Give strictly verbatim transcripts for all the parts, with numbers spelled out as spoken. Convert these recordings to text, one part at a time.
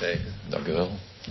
zegen. Dank u wel.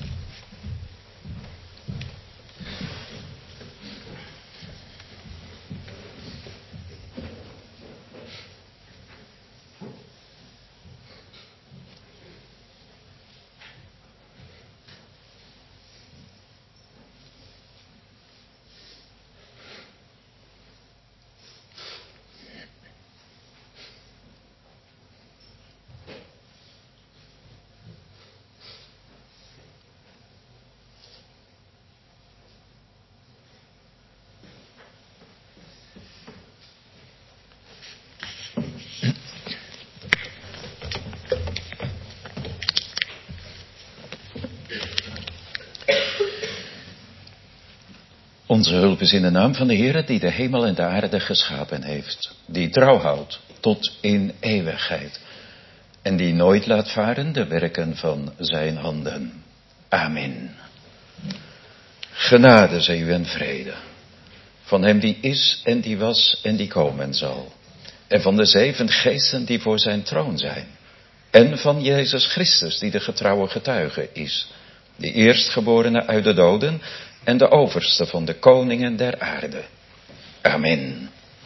Onze hulp is in de naam van de Heere die de hemel en de aarde geschapen heeft. Die trouw houdt tot in eeuwigheid. En die nooit laat varen de werken van zijn handen. Amen. Genade zij u en vrede. Van hem die is en die was en die komen zal. En van de zeven geesten die voor zijn troon zijn. En van Jezus Christus die de getrouwe getuige is. De eerstgeborene uit de doden en de overste van de koningen der aarde. Amen.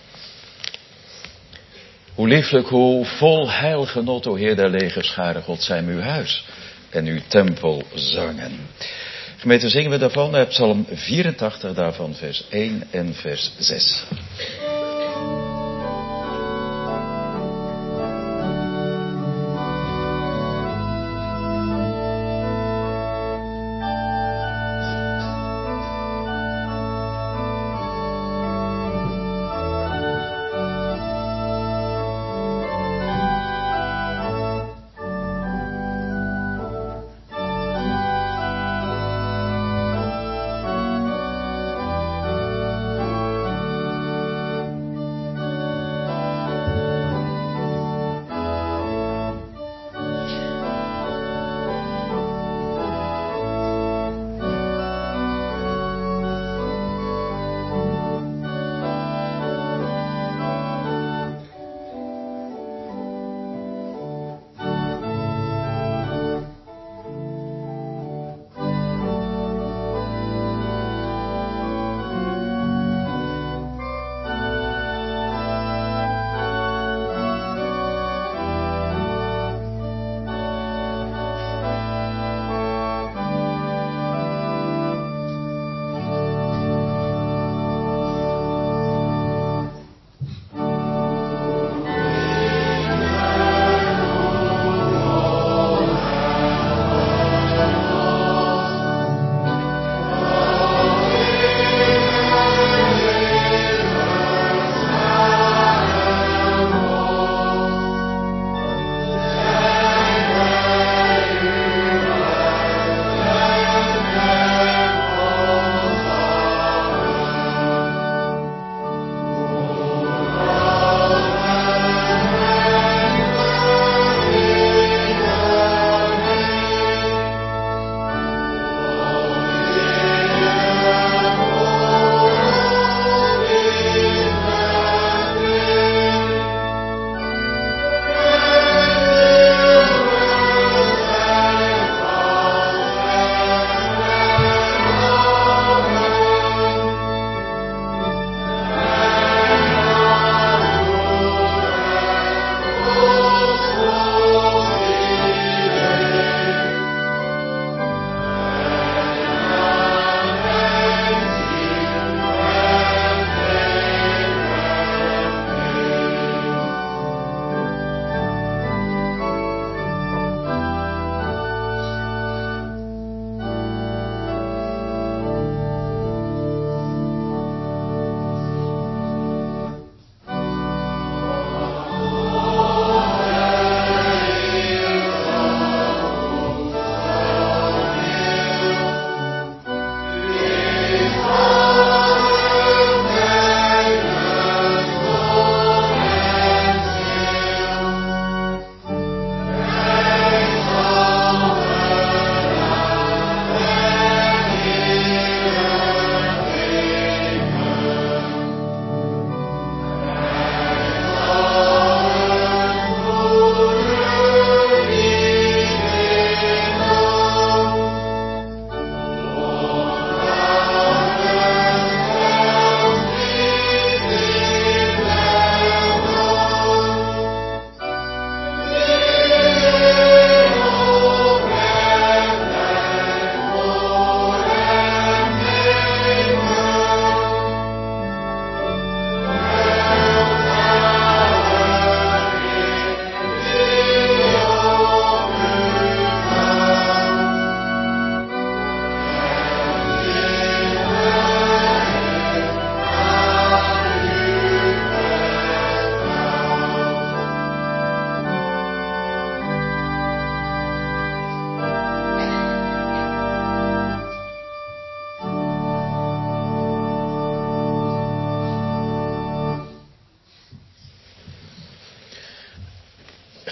Hoe lieflijk, hoe vol heilgenot, o Heer der legerscharen, God zijn uw huis en uw tempel zangen. Gemeente, zingen we daarvan uit Psalm vierentachtig, daarvan vers één en vers zes.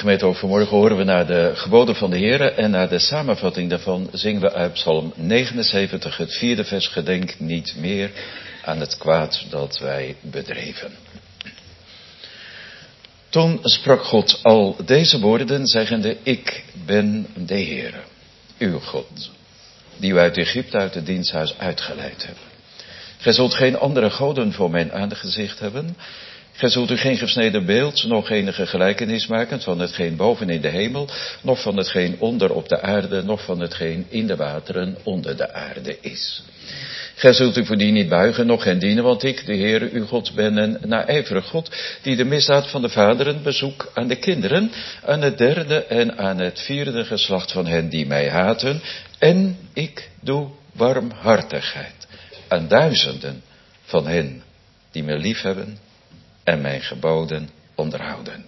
Gemeente, ook vanmorgen horen we naar de geboden van de Heer en naar de samenvatting daarvan zingen we uit Psalm negenenzeventig, het vierde vers, gedenk niet meer aan het kwaad dat wij bedreven. Toen sprak God al deze woorden, zeggende, ik ben de Heer, uw God, die u uit Egypte, uit het diensthuis uitgeleid hebt. Gij zult geen andere goden voor mijn aangezicht hebben. Gij zult u geen gesneden beeld, nog enige gelijkenis maken van hetgeen boven in de hemel, noch van hetgeen onder op de aarde, noch van hetgeen in de wateren onder de aarde is. Gij zult u voor die niet buigen, noch hen dienen, want ik, de Heere, uw God, ben een naijverig God, die de misdaad van de vaderen bezoek aan de kinderen, aan het derde en aan het vierde geslacht van hen die mij haten, en ik doe barmhartigheid aan duizenden van hen die mij liefhebben en mijn geboden onderhouden.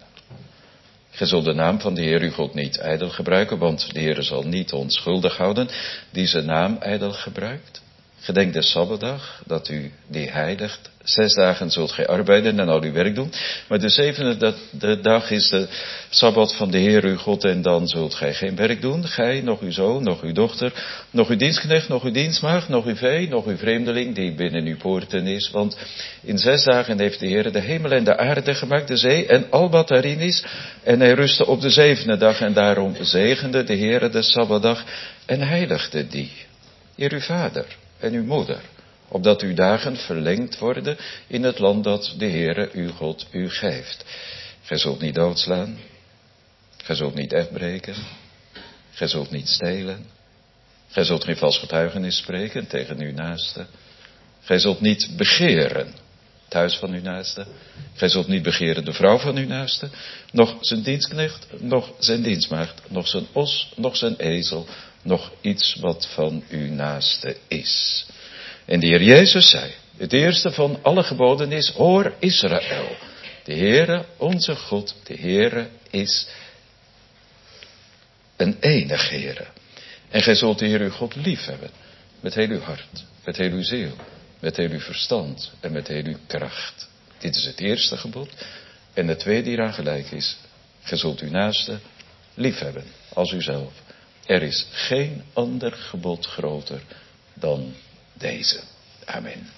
Gij zult de naam van de Heer uw God niet ijdel gebruiken, want de Heer zal niet onschuldig houden die zijn naam ijdel gebruikt. Gedenk de Sabbatdag, dat u die heiligt. Zes dagen zult gij arbeiden en al uw werk doen. Maar de zevende de, de dag is de Sabbat van de Heer uw God en dan zult gij geen werk doen. Gij, nog uw zoon, nog uw dochter, nog uw dienstknecht, nog uw dienstmaagd, nog uw vee, nog uw vreemdeling die binnen uw poorten is. Want in zes dagen heeft de Heer de hemel en de aarde gemaakt, de zee en al wat daarin is. En hij rustte op de zevende dag en daarom zegende de Heer de Sabbatdag en heiligde die. Eer uw vader en uw moeder, opdat uw dagen verlengd worden in het land dat de Heere uw God u geeft. Gij zult niet doodslaan, gij zult niet echtbreken, gij zult niet stelen, gij zult geen vals getuigenis spreken tegen uw naaste, gij zult niet begeren het huis van uw naaste, gij zult niet begeren de vrouw van uw naaste, nog zijn dienstknecht, nog zijn dienstmaagd, nog zijn os, nog zijn ezel, nog iets wat van uw naaste is. En de Heer Jezus zei, het eerste van alle geboden is, hoor Israël, de Heere, onze God, de Heere is een enige Heere. En gij zult de Heer uw God lief hebben, met heel uw hart, met heel uw ziel, met heel uw verstand en met heel uw kracht. Dit is het eerste gebod. En het tweede hieraan gelijk is, gij zult uw naaste lief hebben als uzelf. Er is geen ander gebod groter dan deze. Amen.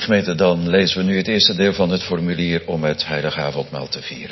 Gemeente, dan lezen we nu het eerste deel van het formulier om het heilige avondmaal te vieren.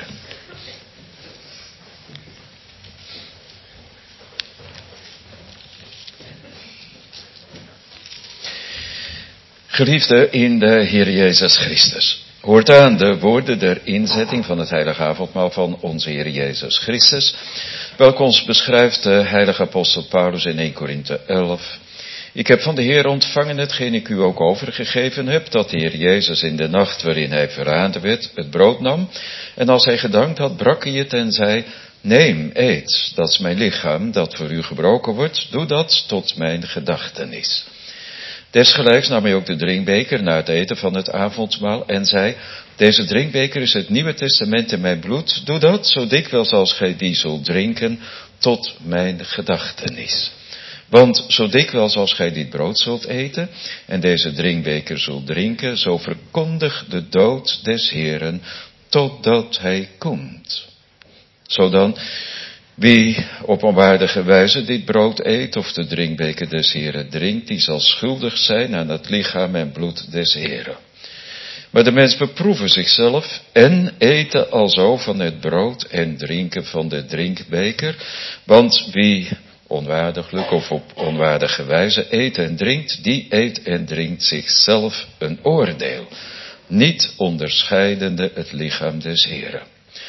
Geliefden in de Heer Jezus Christus, hoort aan de woorden der inzetting van het heilige avondmaal van onze Heer Jezus Christus, welke ons beschrijft de heilige apostel Paulus in eerste Korinthe elf. Ik heb van de Heer ontvangen hetgeen ik u ook overgegeven heb, dat de Heer Jezus in de nacht waarin hij verraden werd, het brood nam, en als hij gedankt had, brak hij het en zei, neem, eet, dat is mijn lichaam, dat voor u gebroken wordt, doe dat tot mijn gedachtenis. Desgelijks nam hij ook de drinkbeker na het eten van het avondmaal en zei, deze drinkbeker is het Nieuwe Testament in mijn bloed, doe dat zo dikwijls als gij die zult drinken, tot mijn gedachtenis. Want zo dikwijls als gij dit brood zult eten en deze drinkbeker zult drinken, zo verkondig de dood des Heeren totdat hij komt. Zodan, wie op onwaardige wijze dit brood eet of de drinkbeker des Heeren drinkt, die zal schuldig zijn aan het lichaam en bloed des Heeren. Maar de mens beproeven zichzelf en eten alzo van het brood en drinken van de drinkbeker, want wie onwaardiglijk of op onwaardige wijze eet en drinkt, die eet en drinkt zichzelf een oordeel, niet onderscheidende het lichaam des Heeren.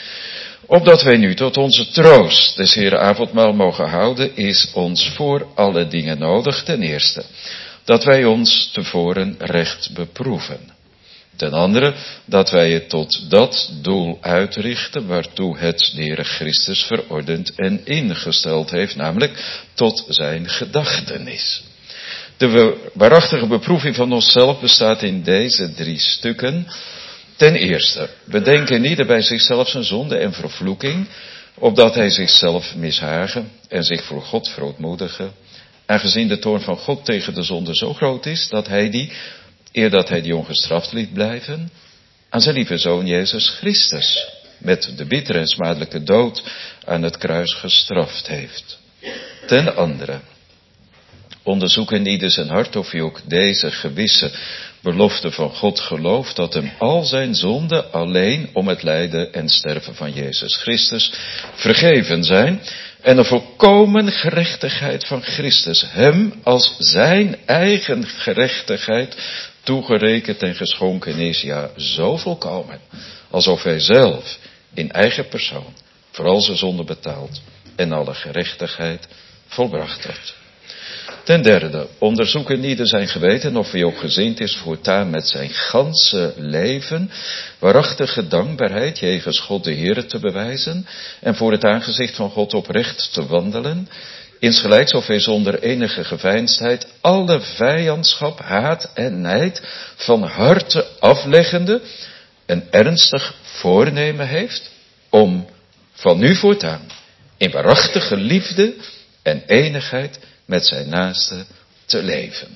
Opdat wij nu tot onze troost des Heeren avondmaal mogen houden, is ons voor alle dingen nodig, ten eerste, dat wij ons tevoren recht beproeven. Ten andere, dat wij het tot dat doel uitrichten waartoe het de Heere Christus verordend en ingesteld heeft, namelijk tot zijn gedachtenis. De waarachtige beproeving van onszelf bestaat in deze drie stukken. Ten eerste, bedenken ieder bij zichzelf zijn zonde en vervloeking, opdat hij zichzelf mishagen en zich voor God verootmoedigen, aangezien de toorn van God tegen de zonde zo groot is, dat hij die, eer dat hij die ongestraft liet blijven, aan zijn lieve Zoon Jezus Christus met de bittere en smadelijke dood aan het kruis gestraft heeft. Ten andere, onderzoek in ieder zijn hart of hij ook deze gewisse belofte van God gelooft, dat hem al zijn zonden alleen om het lijden en sterven van Jezus Christus vergeven zijn en de volkomen gerechtigheid van Christus hem als zijn eigen gerechtigheid toegerekend en geschonken is, ja, zo volkomen, alsof hij zelf in eigen persoon voor al zijn zonde betaald en alle gerechtigheid volbracht heeft. Ten derde, onderzoek in ieder zijn geweten of hij ook gezind is voortaan met zijn ganse leven waarachtige dankbaarheid jegens God de Heere te bewijzen en voor het aangezicht van God oprecht te wandelen, insgelijks of hij zonder enige geveinsdheid alle vijandschap, haat en nijd van harte afleggende een ernstig voornemen heeft om van nu voortaan in waarachtige liefde en enigheid met zijn naaste te leven.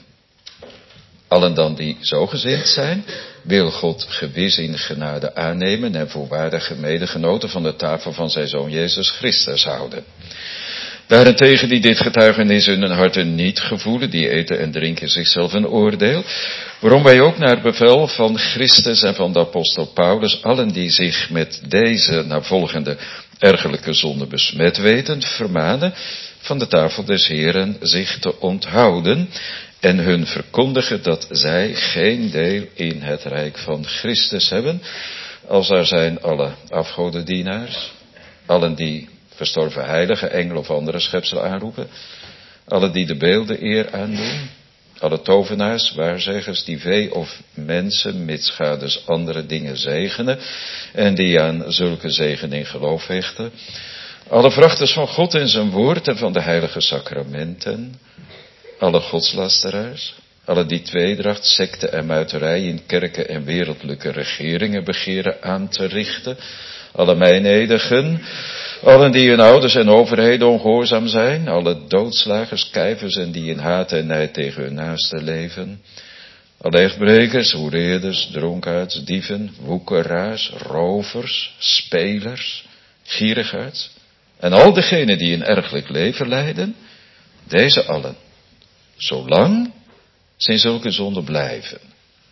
Allen dan die zo gezind zijn, wil God gewis in genade aannemen en voor waardige medegenoten van de tafel van zijn Zoon Jezus Christus houden. Daarentegen die dit getuigenis in hun harten niet gevoelen, die eten en drinken zichzelf een oordeel, waarom wij ook naar bevel van Christus en van de apostel Paulus, allen die zich met deze navolgende ergelijke zonde besmet weten, vermanen van de tafel des Heeren zich te onthouden en hun verkondigen dat zij geen deel in het rijk van Christus hebben, als er zijn alle afgodendienaars, allen die verstorven heiligen, engelen of andere schepselen aanroepen, allen die de beelden eer aandoen, alle tovenaars, waarzeggers, die vee of mensen, mitsgaders andere dingen zegenen en die aan zulke zegen in geloof hechten, alle vrachters van God en zijn woord en van de heilige sacramenten, alle godslasteraars, alle die tweedracht, secte en muiterij in kerken en wereldlijke regeringen begeren aan te richten, alle meineedigen, allen die hun ouders en overheden ongehoorzaam zijn, alle doodslagers, kijvers en die in haat en nijd tegen hun naasten leven, alle echtbrekers, hoereerders, dronkaards, dieven, woekeraars, rovers, spelers, gierigaards, en al degenen die een ergelijk leven leiden, deze allen, zolang zij zulke zonden blijven,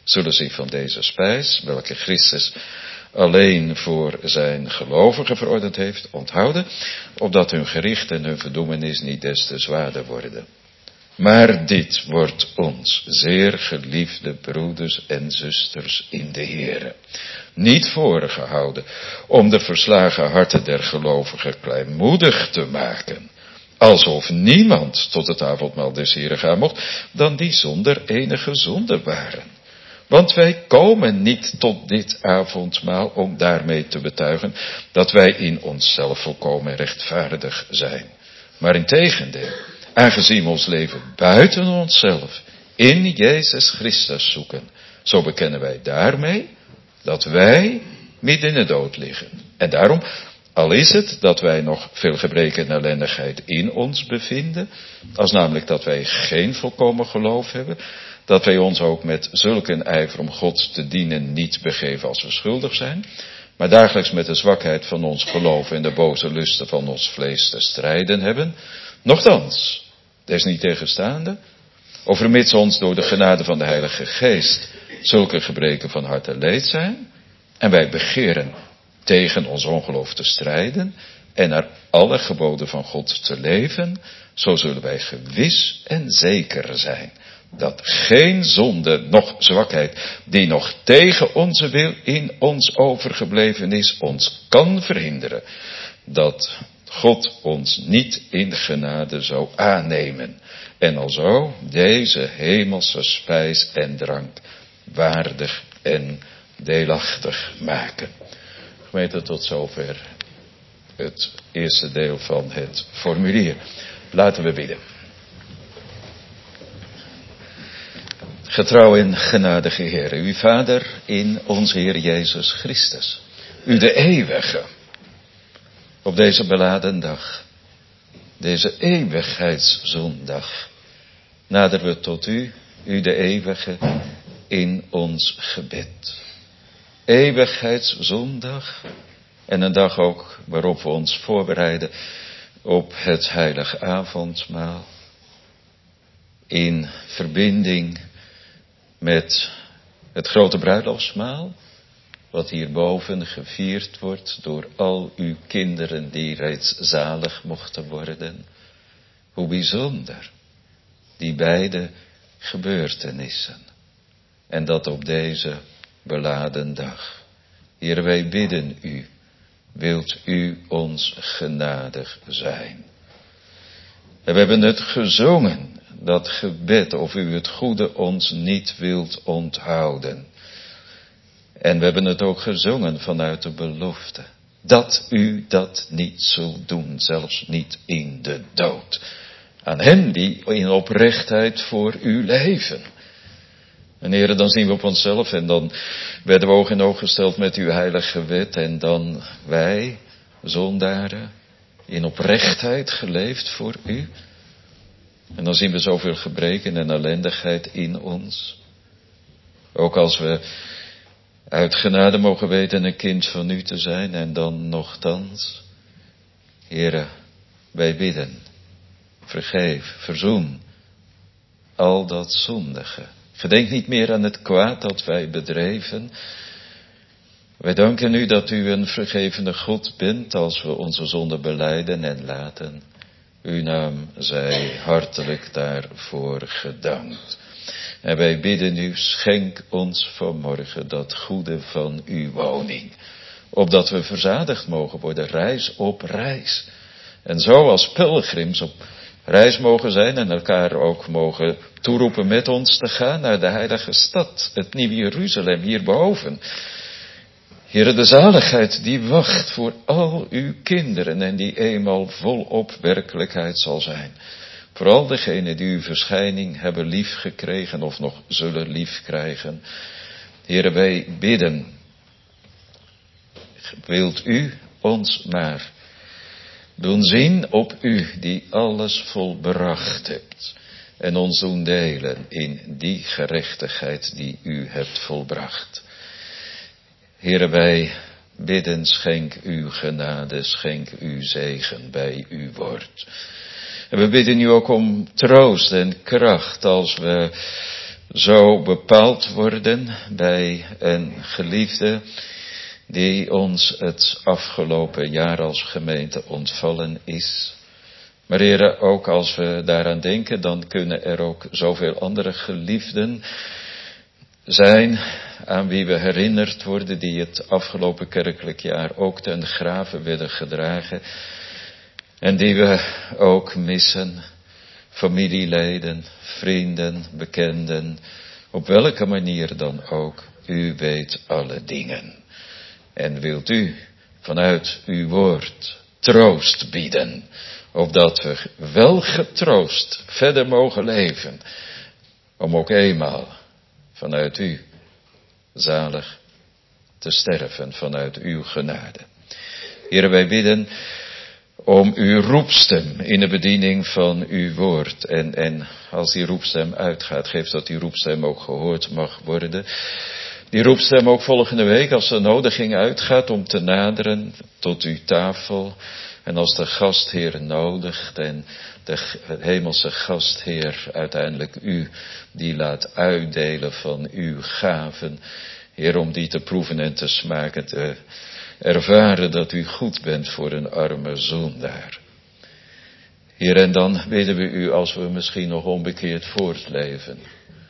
zullen zich van deze spijs, welke Christus alleen voor zijn gelovigen verordend heeft, onthouden, opdat hun gericht en hun verdoemenis niet des te zwaarder worden. Maar dit wordt ons, zeer geliefde broeders en zusters in de Here, niet voorgehouden om de verslagen harten der gelovigen kleinmoedig te maken, alsof niemand tot het avondmaal des Heren gaan mocht, dan die zonder enige zonde waren. Want wij komen niet tot dit avondmaal om daarmee te betuigen dat wij in onszelf volkomen rechtvaardig zijn. Maar integendeel, aangezien we ons leven buiten onszelf in Jezus Christus zoeken, zo bekennen wij daarmee dat wij midden in de dood liggen. En daarom, al is het dat wij nog veel gebreken en ellendigheid in ons bevinden, als namelijk dat wij geen volkomen geloof hebben, dat wij ons ook met zulke een ijver om God te dienen niet begeven als we schuldig zijn, maar dagelijks met de zwakheid van ons geloof en de boze lusten van ons vlees te strijden hebben, nochtans, desniettegenstaande, overmits ons door de genade van de Heilige Geest zulke gebreken van hart en leed zijn, en wij begeren tegen ons ongeloof te strijden en naar alle geboden van God te leven, zo zullen wij gewis en zeker zijn dat geen zonde, noch zwakheid, die nog tegen onze wil in ons overgebleven is, ons kan verhinderen dat God ons niet in genade zou aannemen en alzo deze hemelse spijs en drank waardig en deelachtig maken. Gemeente, tot zover het eerste deel van het formulier. Laten we bidden. Getrouw en genadige Heer, uw Vader in onze Heer Jezus Christus, u de eeuwige, op deze beladen dag, deze eeuwigheidszondag, naderen we tot u, u de eeuwige, in ons gebed. Eeuwigheidszondag en een dag ook waarop we ons voorbereiden op het heilige avondmaal, in verbinding met het grote bruiloftsmaal, wat hierboven gevierd wordt door al uw kinderen die reeds zalig mochten worden. Hoe bijzonder die beide gebeurtenissen. En dat op deze beladen dag. Heer, wij bidden u, wilt u ons genadig zijn. En we hebben het gezongen, dat gebed, of u het goede ons niet wilt onthouden. En we hebben het ook gezongen vanuit de belofte, dat u dat niet zult doen, zelfs niet in de dood. Aan hen die in oprechtheid voor u leven. En heren, dan zien we op onszelf en dan werden we oog in oog gesteld met uw heilige wet. En dan wij, zondaren, in oprechtheid geleefd voor u. En dan zien we zoveel gebreken en ellendigheid in ons. Ook als we uit genade mogen weten een kind van u te zijn en dan nochtans. Heren, wij bidden, vergeef, verzoen al dat zondige. Gedenk niet meer aan het kwaad dat wij bedreven. Wij danken u dat u een vergevende God bent als we onze zonde belijden en laten. Uw naam zij hartelijk daarvoor gedankt. En wij bidden u, schenk ons vanmorgen dat goede van uw woning. Opdat we verzadigd mogen worden, reis op reis. En zo als pelgrims op reis mogen zijn en elkaar ook mogen toeroepen met ons te gaan naar de heilige stad, het nieuwe Jeruzalem hierboven. Heere, de zaligheid die wacht voor al uw kinderen en die eenmaal volop werkelijkheid zal zijn. Vooral degenen die uw verschijning hebben lief gekregen of nog zullen lief krijgen. Heere, wij bidden, wilt u ons maar doen zien op u die alles volbracht hebt. En ons doen delen in die gerechtigheid die u hebt volbracht. Heere, wij bidden, schenk uw genade, schenk uw zegen bij uw woord. En we bidden u ook om troost en kracht als we zo bepaald worden bij een geliefde die ons het afgelopen jaar als gemeente ontvallen is. Maar Heere, ook als we daaraan denken, dan kunnen er ook zoveel andere geliefden zijn aan wie we herinnerd worden, die het afgelopen kerkelijk jaar ook ten grave werden gedragen. En die we ook missen, familieleden, vrienden, bekenden, op welke manier dan ook. U weet alle dingen. En wilt u vanuit uw woord troost bieden, opdat we wel getroost verder mogen leven, om ook eenmaal vanuit u zalig te sterven, vanuit uw genade. Heere, wij bidden om uw roepstem in de bediening van uw woord. En, en als die roepstem uitgaat, geef dat die roepstem ook gehoord mag worden. Die roepstem ook volgende week als de nodiging uitgaat om te naderen tot uw tafel. En als de gastheer nodigt en de hemelse gastheer uiteindelijk u die laat uitdelen van uw gaven. Heer, om die te proeven en te smaken, te ervaren dat u goed bent voor een arme zondaar. Heer, en dan bidden we u, als we misschien nog onbekeerd voortleven,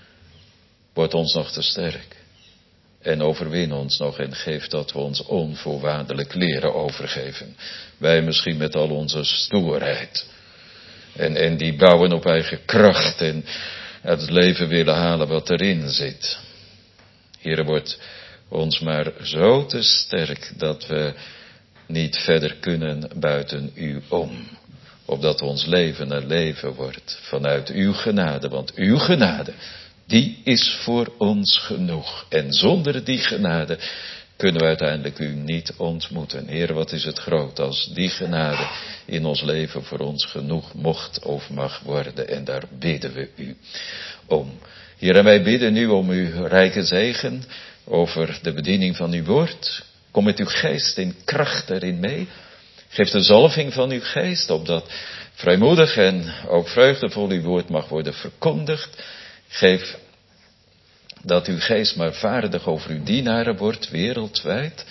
word ons nog te sterk. En overwin ons nog en geef dat we ons onvoorwaardelijk leren overgeven. Wij misschien met al onze stoerheid. En, en die bouwen op eigen kracht en uit het leven willen halen wat erin zit. Heer, wordt ons maar zo te sterk dat we niet verder kunnen buiten u om. Opdat ons leven een leven wordt vanuit uw genade. Want uw genade, die is voor ons genoeg. En zonder die genade kunnen we uiteindelijk u niet ontmoeten. Heer, wat is het groot als die genade in ons leven voor ons genoeg mocht of mag worden. En daar bidden we u om. Heer, en wij bidden u om uw rijke zegen over de bediening van uw woord. Kom met uw geest in kracht erin mee. Geef de zalving van uw geest, opdat vrijmoedig en ook vreugdevol uw woord mag worden verkondigd. Geef dat uw geest maar vaardig over uw dienaren wordt, wereldwijd.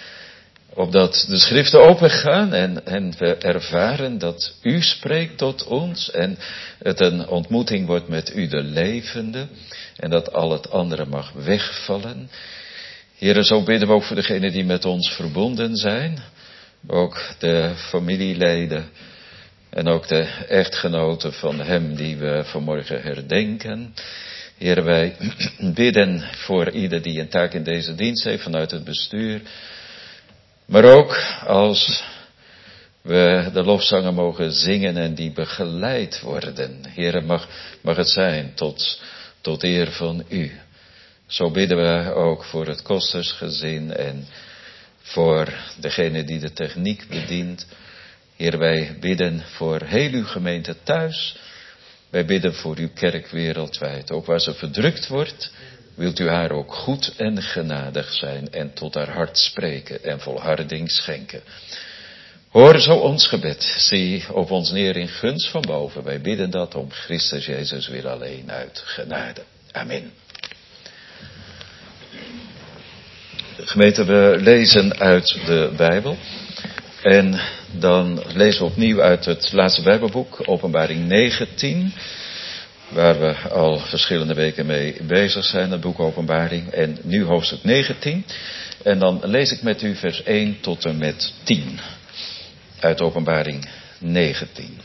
Opdat de schriften opengaan en, en we ervaren dat u spreekt tot ons. En het een ontmoeting wordt met u de levende. En dat al het andere mag wegvallen. Heere, zo bidden we ook voor degenen die met ons verbonden zijn. Ook de familieleden. En ook de echtgenoten van hem die we vanmorgen herdenken. Heer, wij bidden voor ieder die een taak in deze dienst heeft vanuit het bestuur. Maar ook als we de lofzangen mogen zingen en die begeleid worden. Heer, mag, mag het zijn tot, tot eer van u. Zo bidden we ook voor het kostersgezin en voor degene die de techniek bedient. Heer, wij bidden voor heel uw gemeente thuis. Wij bidden voor uw kerk wereldwijd. Ook waar ze verdrukt wordt, wilt u haar ook goed en genadig zijn en tot haar hart spreken en volharding schenken. Hoor zo ons gebed. Zie op ons neer in gunst van boven. Wij bidden dat om Christus Jezus weer alleen uit genade. Amen. Gemeente, we lezen uit de Bijbel. En dan lezen we opnieuw uit het laatste Bijbelboek, Openbaring negentien. Waar we al verschillende weken mee bezig zijn, het boek Openbaring. En nu hoofdstuk negentien. En dan lees ik met u vers één tot en met tien. Uit Openbaring negentien.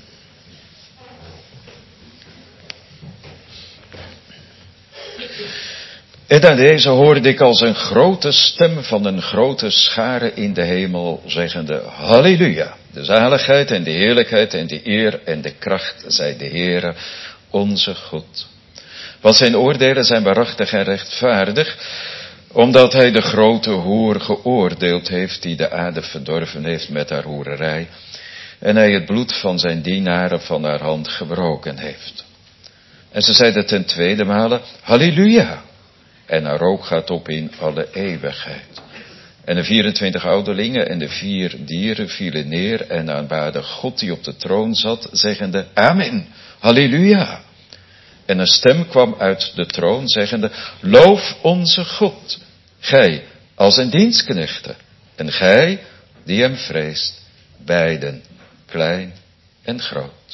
En aan deze hoorde ik als een grote stem van een grote schare in de hemel, zeggende, Halleluja, de zaligheid en de heerlijkheid en de eer en de kracht zij de Heere, onze God. Want zijn oordelen zijn waarachtig en rechtvaardig, omdat hij de grote hoer geoordeeld heeft die de aarde verdorven heeft met haar hoererij, en hij het bloed van zijn dienaren van haar hand gebroken heeft. En ze zeiden ten tweede male, Halleluja. En haar rook gaat op in alle eeuwigheid. En de vierentwintig ouderlingen en de vier dieren vielen neer en aanbaden God die op de troon zat, zeggende, Amen, Halleluja. En een stem kwam uit de troon, zeggende, loof onze God, gij als een dienstknechten, en gij die hem vreest, beiden, klein en groot.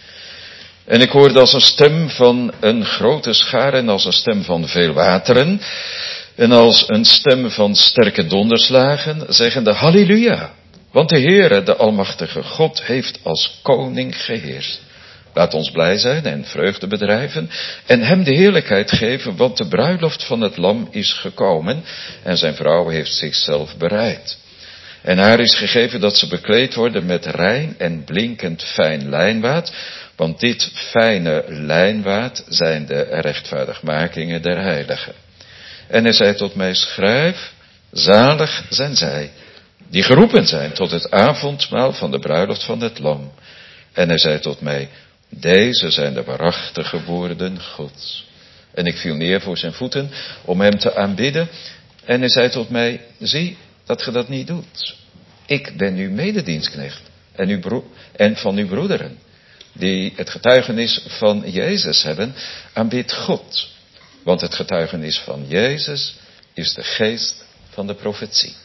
En ik hoorde als een stem van een grote schare en als een stem van veel wateren en als een stem van sterke donderslagen, zeggende halleluja, want de Heere, de Almachtige God, heeft als koning geheerst. Laat ons blij zijn en vreugde bedrijven en hem de heerlijkheid geven, want de bruiloft van het lam is gekomen en zijn vrouw heeft zichzelf bereid. En haar is gegeven dat ze bekleed worden met rein en blinkend fijn lijnwaad, want dit fijne lijnwaad zijn de rechtvaardigmakingen der heiligen. En hij zei tot mij, schrijf, zalig zijn zij, die geroepen zijn tot het avondmaal van de bruiloft van het lam. En hij zei tot mij, deze zijn de waarachtige woorden Gods. En ik viel neer voor zijn voeten om hem te aanbidden. En hij zei tot mij, zie dat ge dat niet doet. Ik ben uw mededienstknecht en, uw bro- en van uw broederen, die het getuigenis van Jezus hebben, aanbidt God. Want het getuigenis van Jezus is de geest van de profetie.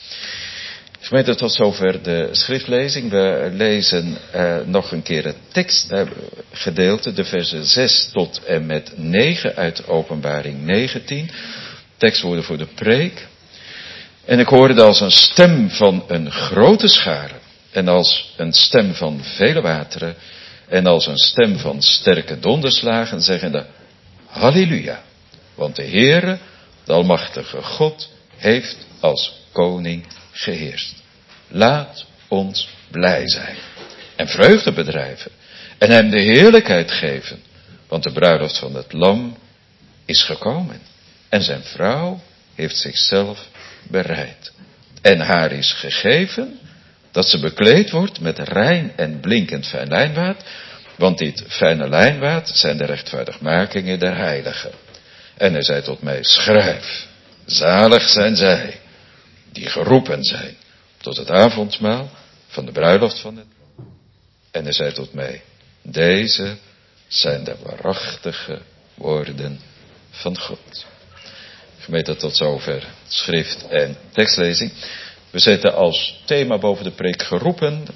Gemeente, tot zover de schriftlezing. We lezen uh, nog een keer het tekstgedeelte, de versen zes tot en met negen uit Openbaring negentien. Tekstwoorden voor de preek. En ik hoorde als een stem van een grote schare en als een stem van vele wateren en als een stem van sterke donderslagen, zeggende, halleluja, want de Heere, de Almachtige God, heeft als koning geheerst. Laat ons blij zijn en vreugde bedrijven en hem de heerlijkheid geven, want de bruiloft van het lam is gekomen en zijn vrouw heeft zichzelf bereid. En haar is gegeven dat ze bekleed wordt met rein en blinkend fijn lijnwaad, want dit fijne lijnwaad zijn de rechtvaardigmakingen der heiligen. En hij zei tot mij, schrijf, zalig zijn zij die geroepen zijn tot het avondmaal van de bruiloft van het lam. En hij zei tot mij, deze zijn de waarachtige woorden van God. Gemeente, tot zover schrift en tekstlezing. We zetten als thema boven de preek geroepen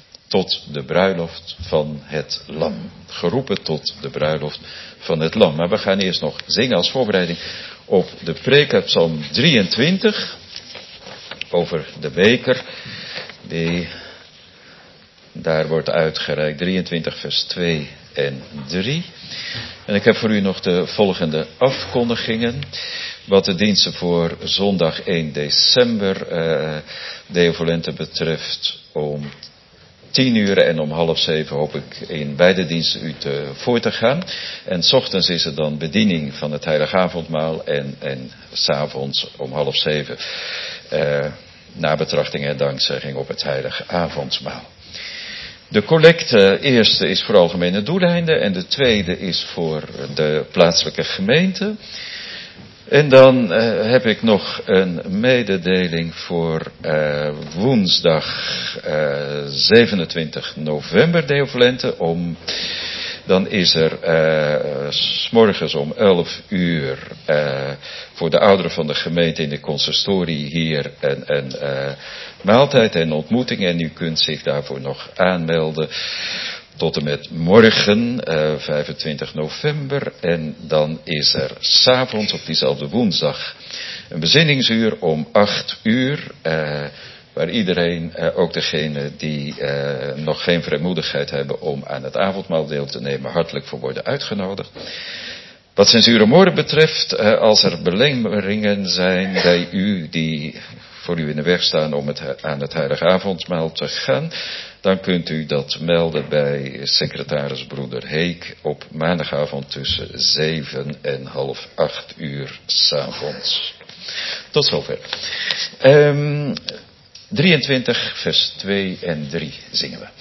tot de bruiloft van het lam. Geroepen tot de bruiloft van het lam. Maar we gaan eerst nog zingen als voorbereiding op de preek uit Psalm drieëntwintig. Over de beker die daar wordt uitgereikt. drieëntwintig vers twee en drie. En ik heb voor u nog de volgende afkondigingen. Wat de diensten voor zondag één december uh, Deo Volente betreft, om tien uur en om half zeven hoop ik in beide diensten u te, voor te gaan. En 's ochtends is er dan bediening van het heilige avondmaal en, en 's avonds om half zeven uh, nabetrachting en dankzegging op het heilige avondmaal. De collecte eerste is voor algemene doeleinden en de tweede is voor de plaatselijke gemeente. En dan uh, heb ik nog een mededeling voor uh, woensdag uh, zevenentwintig november, Deo Volente. Om, dan is er uh, 's morgens om elf uur uh, voor de ouderen van de gemeente in de consistorie hier een, een uh, maaltijd en ontmoeting. En u kunt zich daarvoor nog aanmelden. Tot en met morgen, uh, vijfentwintig november. En dan is er 's avonds op diezelfde woensdag een bezinningsuur om acht uur. Uh, waar iedereen, uh, ook degenen die uh, nog geen vrijmoedigheid hebben om aan het avondmaal deel te nemen, hartelijk voor worden uitgenodigd. Wat censuremoorden betreft, uh, als er belemmeringen zijn bij u die voor u in de weg staan om het, aan het heilige avondmaal te gaan, dan kunt u dat melden bij secretaris broeder Heek op maandagavond tussen zeven en half acht uur 's avonds. Tot zover. Um, drieëntwintig vers twee en drie zingen we.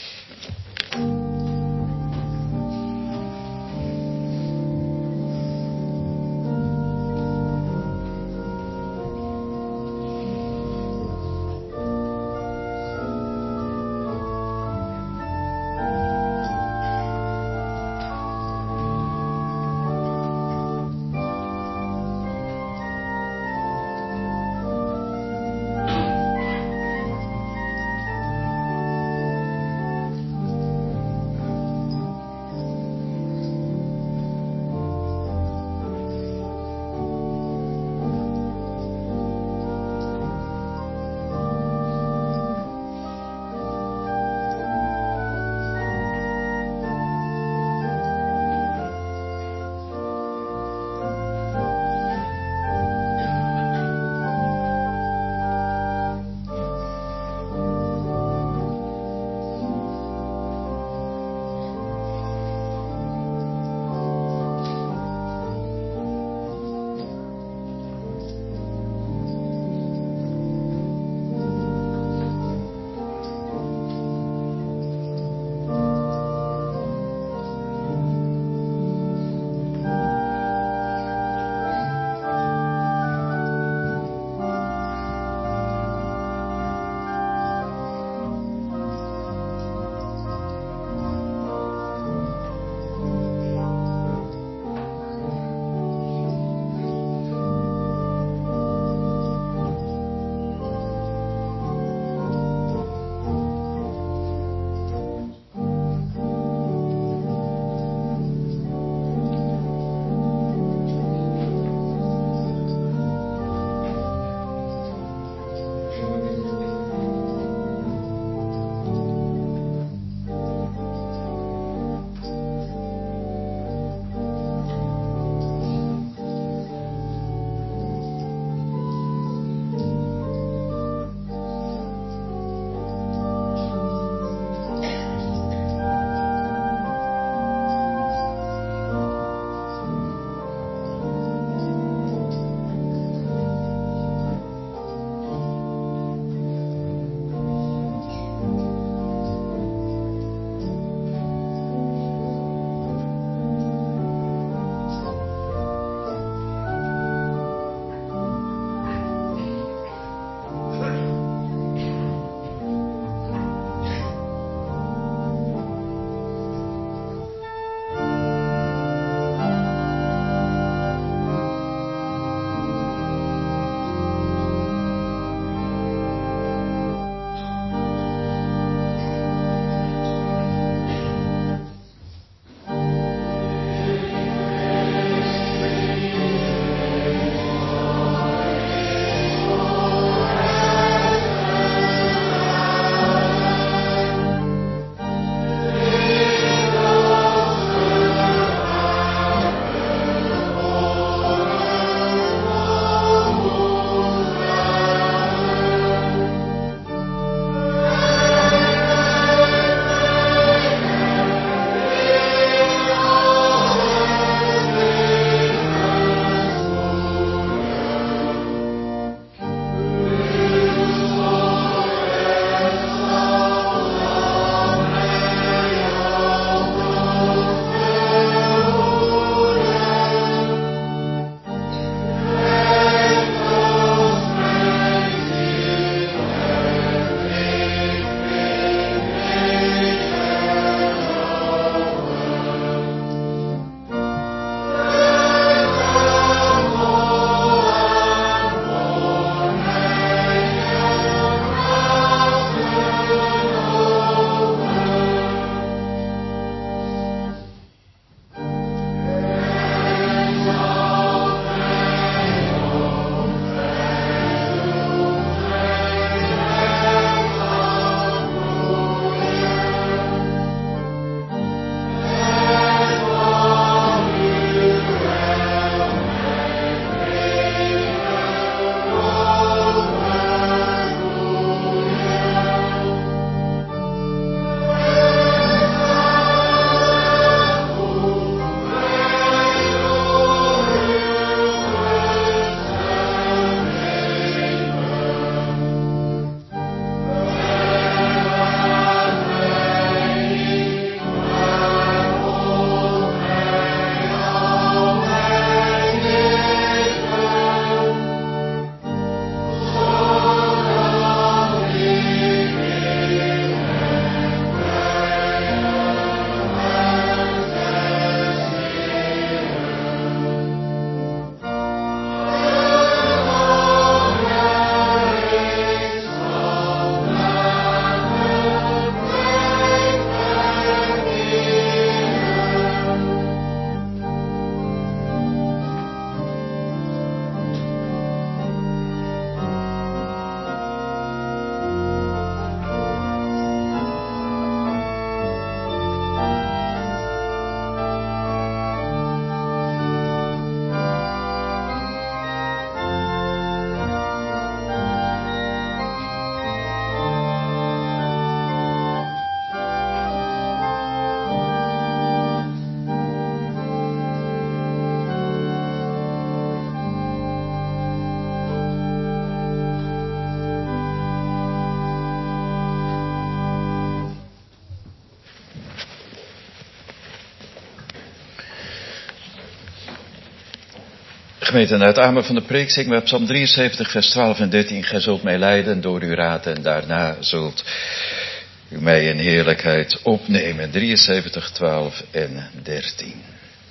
Gemeente, na het amen van de preek zingen we Psalm drieënzeventig, vers twaalf en dertien. Gij zult mij leiden door uw raad en daarna zult u mij in heerlijkheid opnemen. drieënzeventig, twaalf en dertien.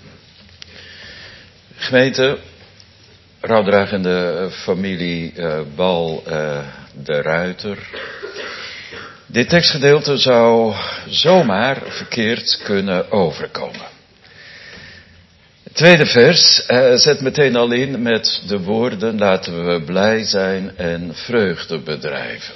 Gemeente, rouwdragende familie uh, Bal uh, de Ruiter. Dit tekstgedeelte zou zomaar verkeerd kunnen overkomen. Het tweede vers uh, zet meteen al in met de woorden: laten we blij zijn en vreugde bedrijven.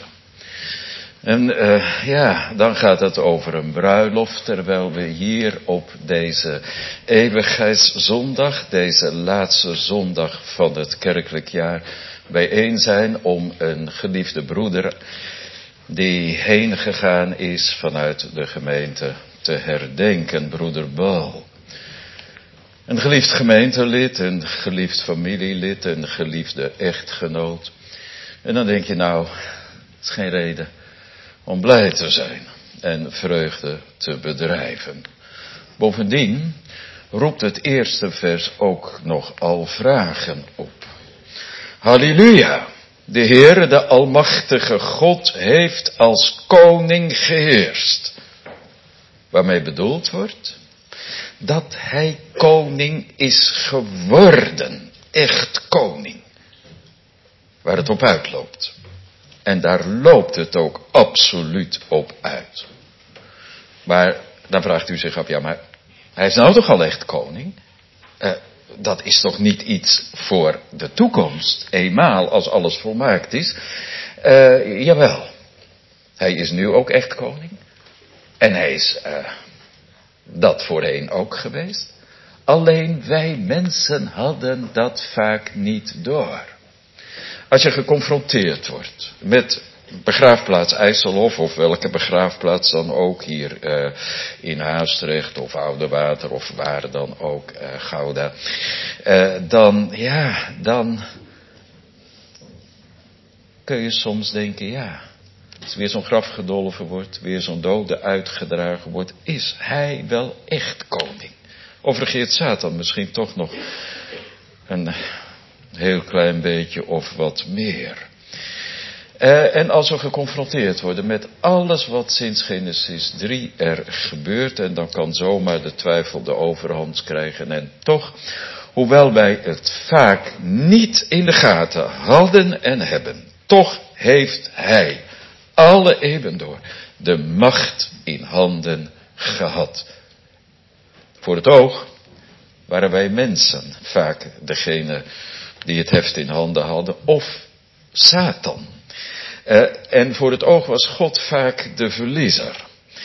En uh, ja, dan gaat het over een bruiloft, terwijl we hier op deze eeuwigheidszondag, deze laatste zondag van het kerkelijk jaar, bijeen zijn om een geliefde broeder die heen gegaan is vanuit de gemeente te herdenken, broeder Bal. Een geliefd gemeentelid, een geliefd familielid, een geliefde echtgenoot. En dan denk je, nou, het is geen reden om blij te zijn en vreugde te bedrijven. Bovendien roept het eerste vers ook nog al vragen op. Halleluja! De Heere, de Almachtige God, heeft als koning geheerst. Waarmee bedoeld wordt dat hij koning is geworden. Echt koning. Waar het op uitloopt. En daar loopt het ook absoluut op uit. Maar dan vraagt u zich af, ja maar hij is nou toch al echt koning? Uh, dat is toch niet iets voor de toekomst, eenmaal als alles volmaakt is? Uh, jawel, hij is nu ook echt koning. En hij is uh, dat voorheen ook geweest. Alleen wij mensen hadden dat vaak niet door. Als je geconfronteerd wordt met begraafplaats IJsselhof of welke begraafplaats dan ook hier uh, in Haastrecht of Oudewater of waar dan ook, uh, Gouda, uh, dan ja, dan kun je soms denken, ja, als weer zo'n graf gedolven wordt, weer zo'n dode uitgedragen wordt, is hij wel echt koning? Of regeert Satan misschien toch nog een heel klein beetje of wat meer? Uh, en als we geconfronteerd worden met alles wat sinds Genesis drie er gebeurt, en dan kan zomaar de twijfel de overhand krijgen. En toch, hoewel wij het vaak niet in de gaten hadden en hebben, toch heeft hij alle eeuwen door de macht in handen gehad. Voor het oog waren wij mensen vaak degene die het heft in handen hadden, of Satan. Uh, en voor het oog was God vaak de verliezer.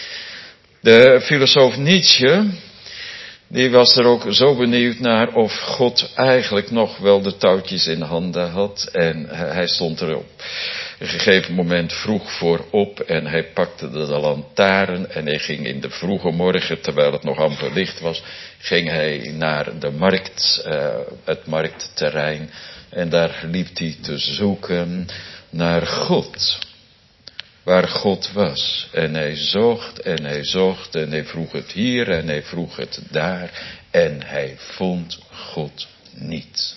De filosoof Nietzsche, die was er ook zo benieuwd naar of God eigenlijk nog wel de touwtjes in handen had. En hij stond er op een gegeven moment vroeg voor op en hij pakte de lantaarn en hij ging in de vroege morgen, terwijl het nog amper licht was, ging hij naar de markt, uh, het marktterrein, en daar liep hij te zoeken naar God. Waar God was. En hij zocht en hij zocht en hij vroeg het hier en hij vroeg het daar. En hij vond God niet.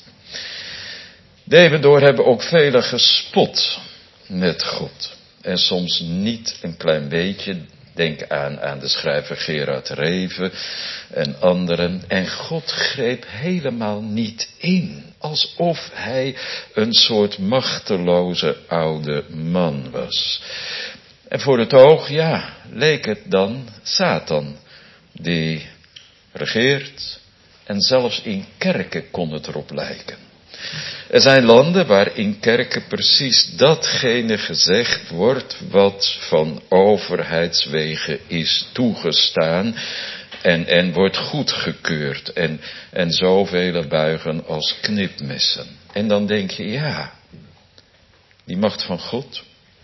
De eeuwen door hebben ook velen gespot met God. En soms niet een klein beetje. Denk aan, aan de schrijver Gerard Reven en anderen. En God greep helemaal niet in. Alsof hij een soort machteloze oude man was. En voor het oog, ja, leek het dan Satan die regeert. En zelfs in kerken kon het erop lijken. Er zijn landen waar in kerken precies datgene gezegd wordt wat van overheidswegen is toegestaan en, en wordt goedgekeurd en, en zoveel buigen als knipmessen. En dan denk je, ja, die macht van God,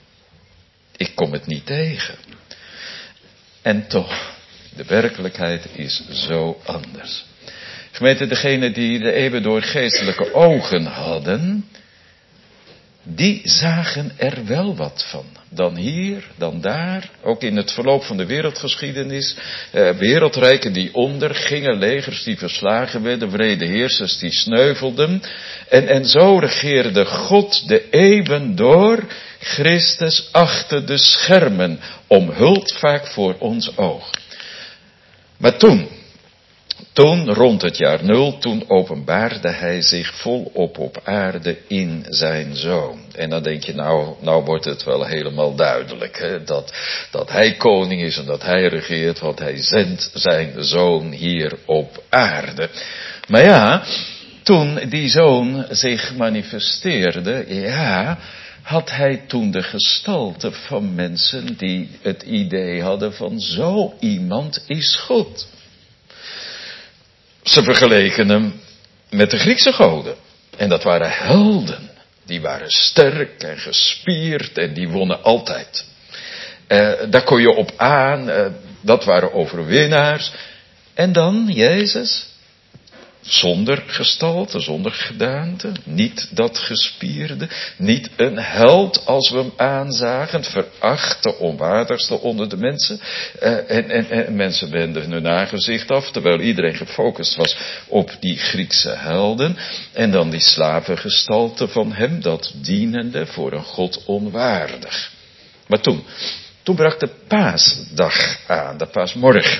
ik kom het niet tegen. En toch, de werkelijkheid is zo anders. Gemeente, degene die de eeuwen door geestelijke ogen hadden, die zagen er wel wat van. Dan hier, dan daar, ook in het verloop van de wereldgeschiedenis. Eh, wereldrijken die ondergingen, legers die verslagen werden, wrede heersers die sneuvelden. En, en zo regeerde God de eeuwen door, Christus achter de schermen, omhuld vaak voor ons oog. Maar toen, toen rond het jaar nul, toen openbaarde hij zich volop op aarde in zijn Zoon. En dan denk je, nou, nou wordt het wel helemaal duidelijk, hè? Dat, dat hij koning is en dat hij regeert, want hij zendt zijn Zoon hier op aarde. Maar ja, toen die Zoon zich manifesteerde, ja, had hij toen de gestalte van mensen die het idee hadden van zo iemand is goed. Ze vergeleken hem met de Griekse goden. En dat waren helden. Die waren sterk en gespierd en die wonnen altijd. Uh, daar kon je op aan. Uh, dat waren overwinnaars. En dan Jezus. Zonder gestalte, zonder gedaante. Niet dat gespierde. Niet een held als we hem aanzagen. Veracht, de onwaardigste onder de mensen. Uh, en, en, en mensen wenden hun aangezicht af. Terwijl iedereen gefocust was op die Griekse helden. En dan die slavengestalte van hem. Dat dienende voor een God onwaardig. Maar toen. Toen brak de paasdag aan. De paasmorgen.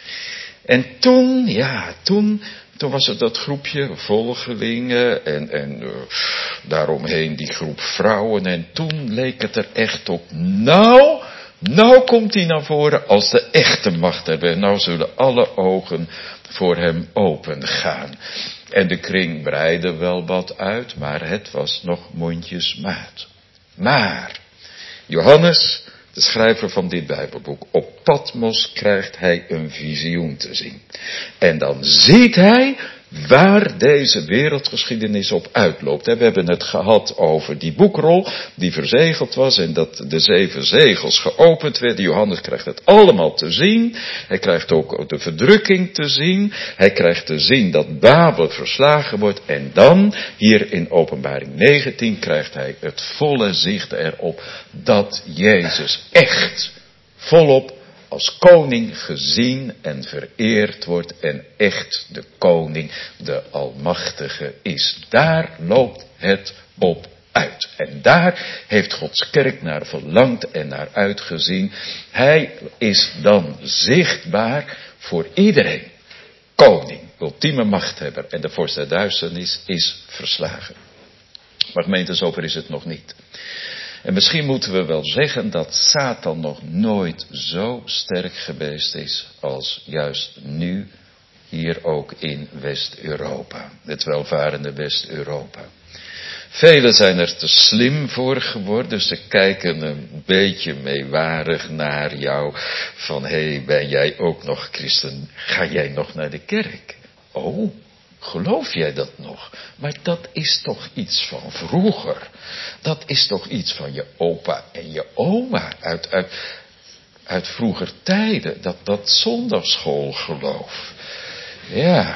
En toen, ja, toen... Toen was het dat groepje volgelingen en, en uh, daaromheen die groep vrouwen. En toen leek het er echt op. Nou, nou komt hij naar voren als de echte machthebber. Nou zullen alle ogen voor hem open gaan. En de kring breidde wel wat uit, maar het was nog mondjesmaat. Maar Johannes, de schrijver van dit Bijbelboek, op Patmos krijgt hij een visioen te zien. En dan ziet hij waar deze wereldgeschiedenis op uitloopt. We hebben het gehad over die boekrol die verzegeld was en dat de zeven zegels geopend werden. Johannes krijgt het allemaal te zien. Hij krijgt ook de verdrukking te zien. Hij krijgt te zien dat Babel verslagen wordt. En dan, hier in Openbaring negentien, krijgt hij het volle zicht erop dat Jezus echt volop als koning gezien en vereerd wordt en echt de koning, de Almachtige is. Daar loopt het op uit. En daar heeft Gods kerk naar verlangd en naar uitgezien. Hij is dan zichtbaar voor iedereen. Koning, ultieme machthebber en de vorst der duisternis is verslagen. Maar gemeente, zover is het nog niet. En misschien moeten we wel zeggen dat Satan nog nooit zo sterk geweest is als juist nu, hier ook in West-Europa. Het welvarende West-Europa. Velen zijn er te slim voor geworden, ze kijken een beetje meewarig naar jou. Van, hé, hey, ben jij ook nog christen? Ga jij nog naar de kerk? Oh, geloof jij dat nog? Maar dat is toch iets van vroeger. Dat is toch iets van je opa en je oma. Uit, uit, uit vroeger tijden. Dat, dat zondagsschoolgeloof. Ja.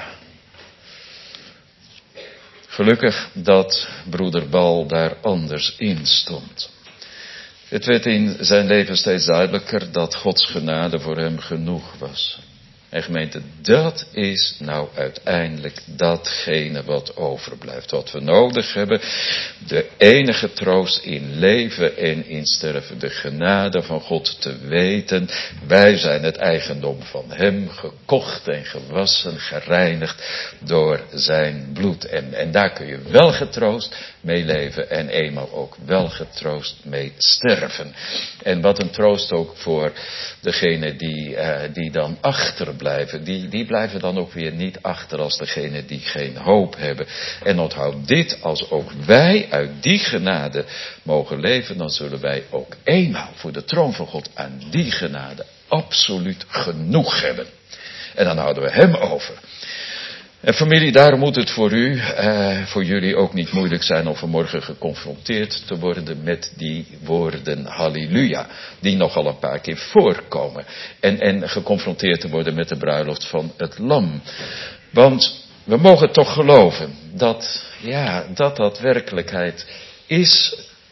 Gelukkig dat broeder Bal daar anders in stond. Het werd in zijn leven steeds duidelijker dat Gods genade voor hem genoeg was. En gemeente, dat is nou uiteindelijk datgene wat overblijft. Wat we nodig hebben. De enige troost in leven en in sterven. De genade van God te weten. Wij zijn het eigendom van hem. Gekocht en gewassen, gereinigd door zijn bloed. En, en daar kun je wel getroost mee leven. En eenmaal ook wel getroost mee sterven. En wat een troost ook voor degene die, uh, die dan achterblijven. Die, die blijven dan ook weer niet achter als degene die geen hoop hebben. En onthoud dit, als ook wij uit die genade mogen leven, dan zullen wij ook eenmaal voor de troon van God aan die genade absoluut genoeg hebben. En dan houden we hem over. En familie, daarom moet het voor u, eh, voor jullie ook niet moeilijk zijn om vanmorgen geconfronteerd te worden met die woorden halleluja. Die nogal een paar keer voorkomen. En, en geconfronteerd te worden met de bruiloft van het lam. Want we mogen toch geloven dat, ja, dat dat werkelijkheid is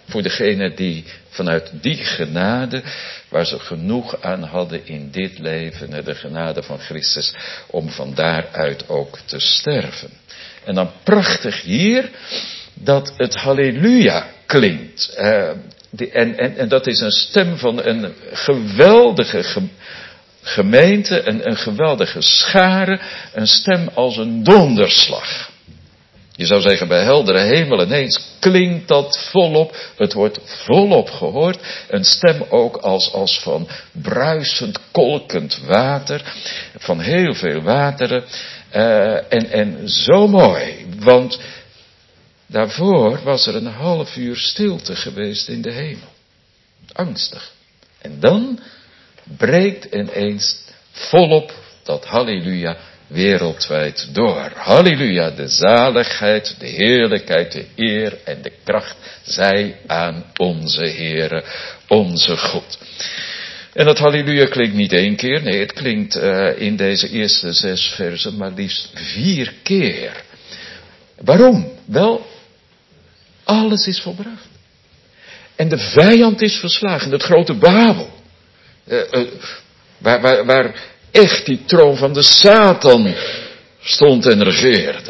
Voor degenen die vanuit die genade, waar ze genoeg aan hadden in dit leven, de genade van Christus, om van daaruit ook te sterven. En dan prachtig hier, dat het halleluja klinkt. Uh, die, en, en, en dat is een stem van een geweldige ge, gemeente, een, een geweldige schare, een stem als een donderslag. Je zou zeggen, bij heldere hemel ineens klinkt dat volop. Het wordt volop gehoord. Een stem ook als, als van bruisend, kolkend water. Van heel veel wateren. Uh, en, en zo mooi. Want daarvoor was er een half uur stilte geweest in de hemel. Angstig. En dan breekt ineens volop dat halleluja wereldwijd door. Halleluja, de zaligheid, de heerlijkheid, de eer en de kracht zij aan onze Heere, onze God. En dat halleluja klinkt niet één keer, nee, het klinkt uh, in deze eerste zes versen maar liefst vier keer. Waarom? Wel, alles is volbracht. En de vijand is verslagen, het grote Babel. Uh, uh, waar, waar, waar echt die troon van de Satan stond en regeerde.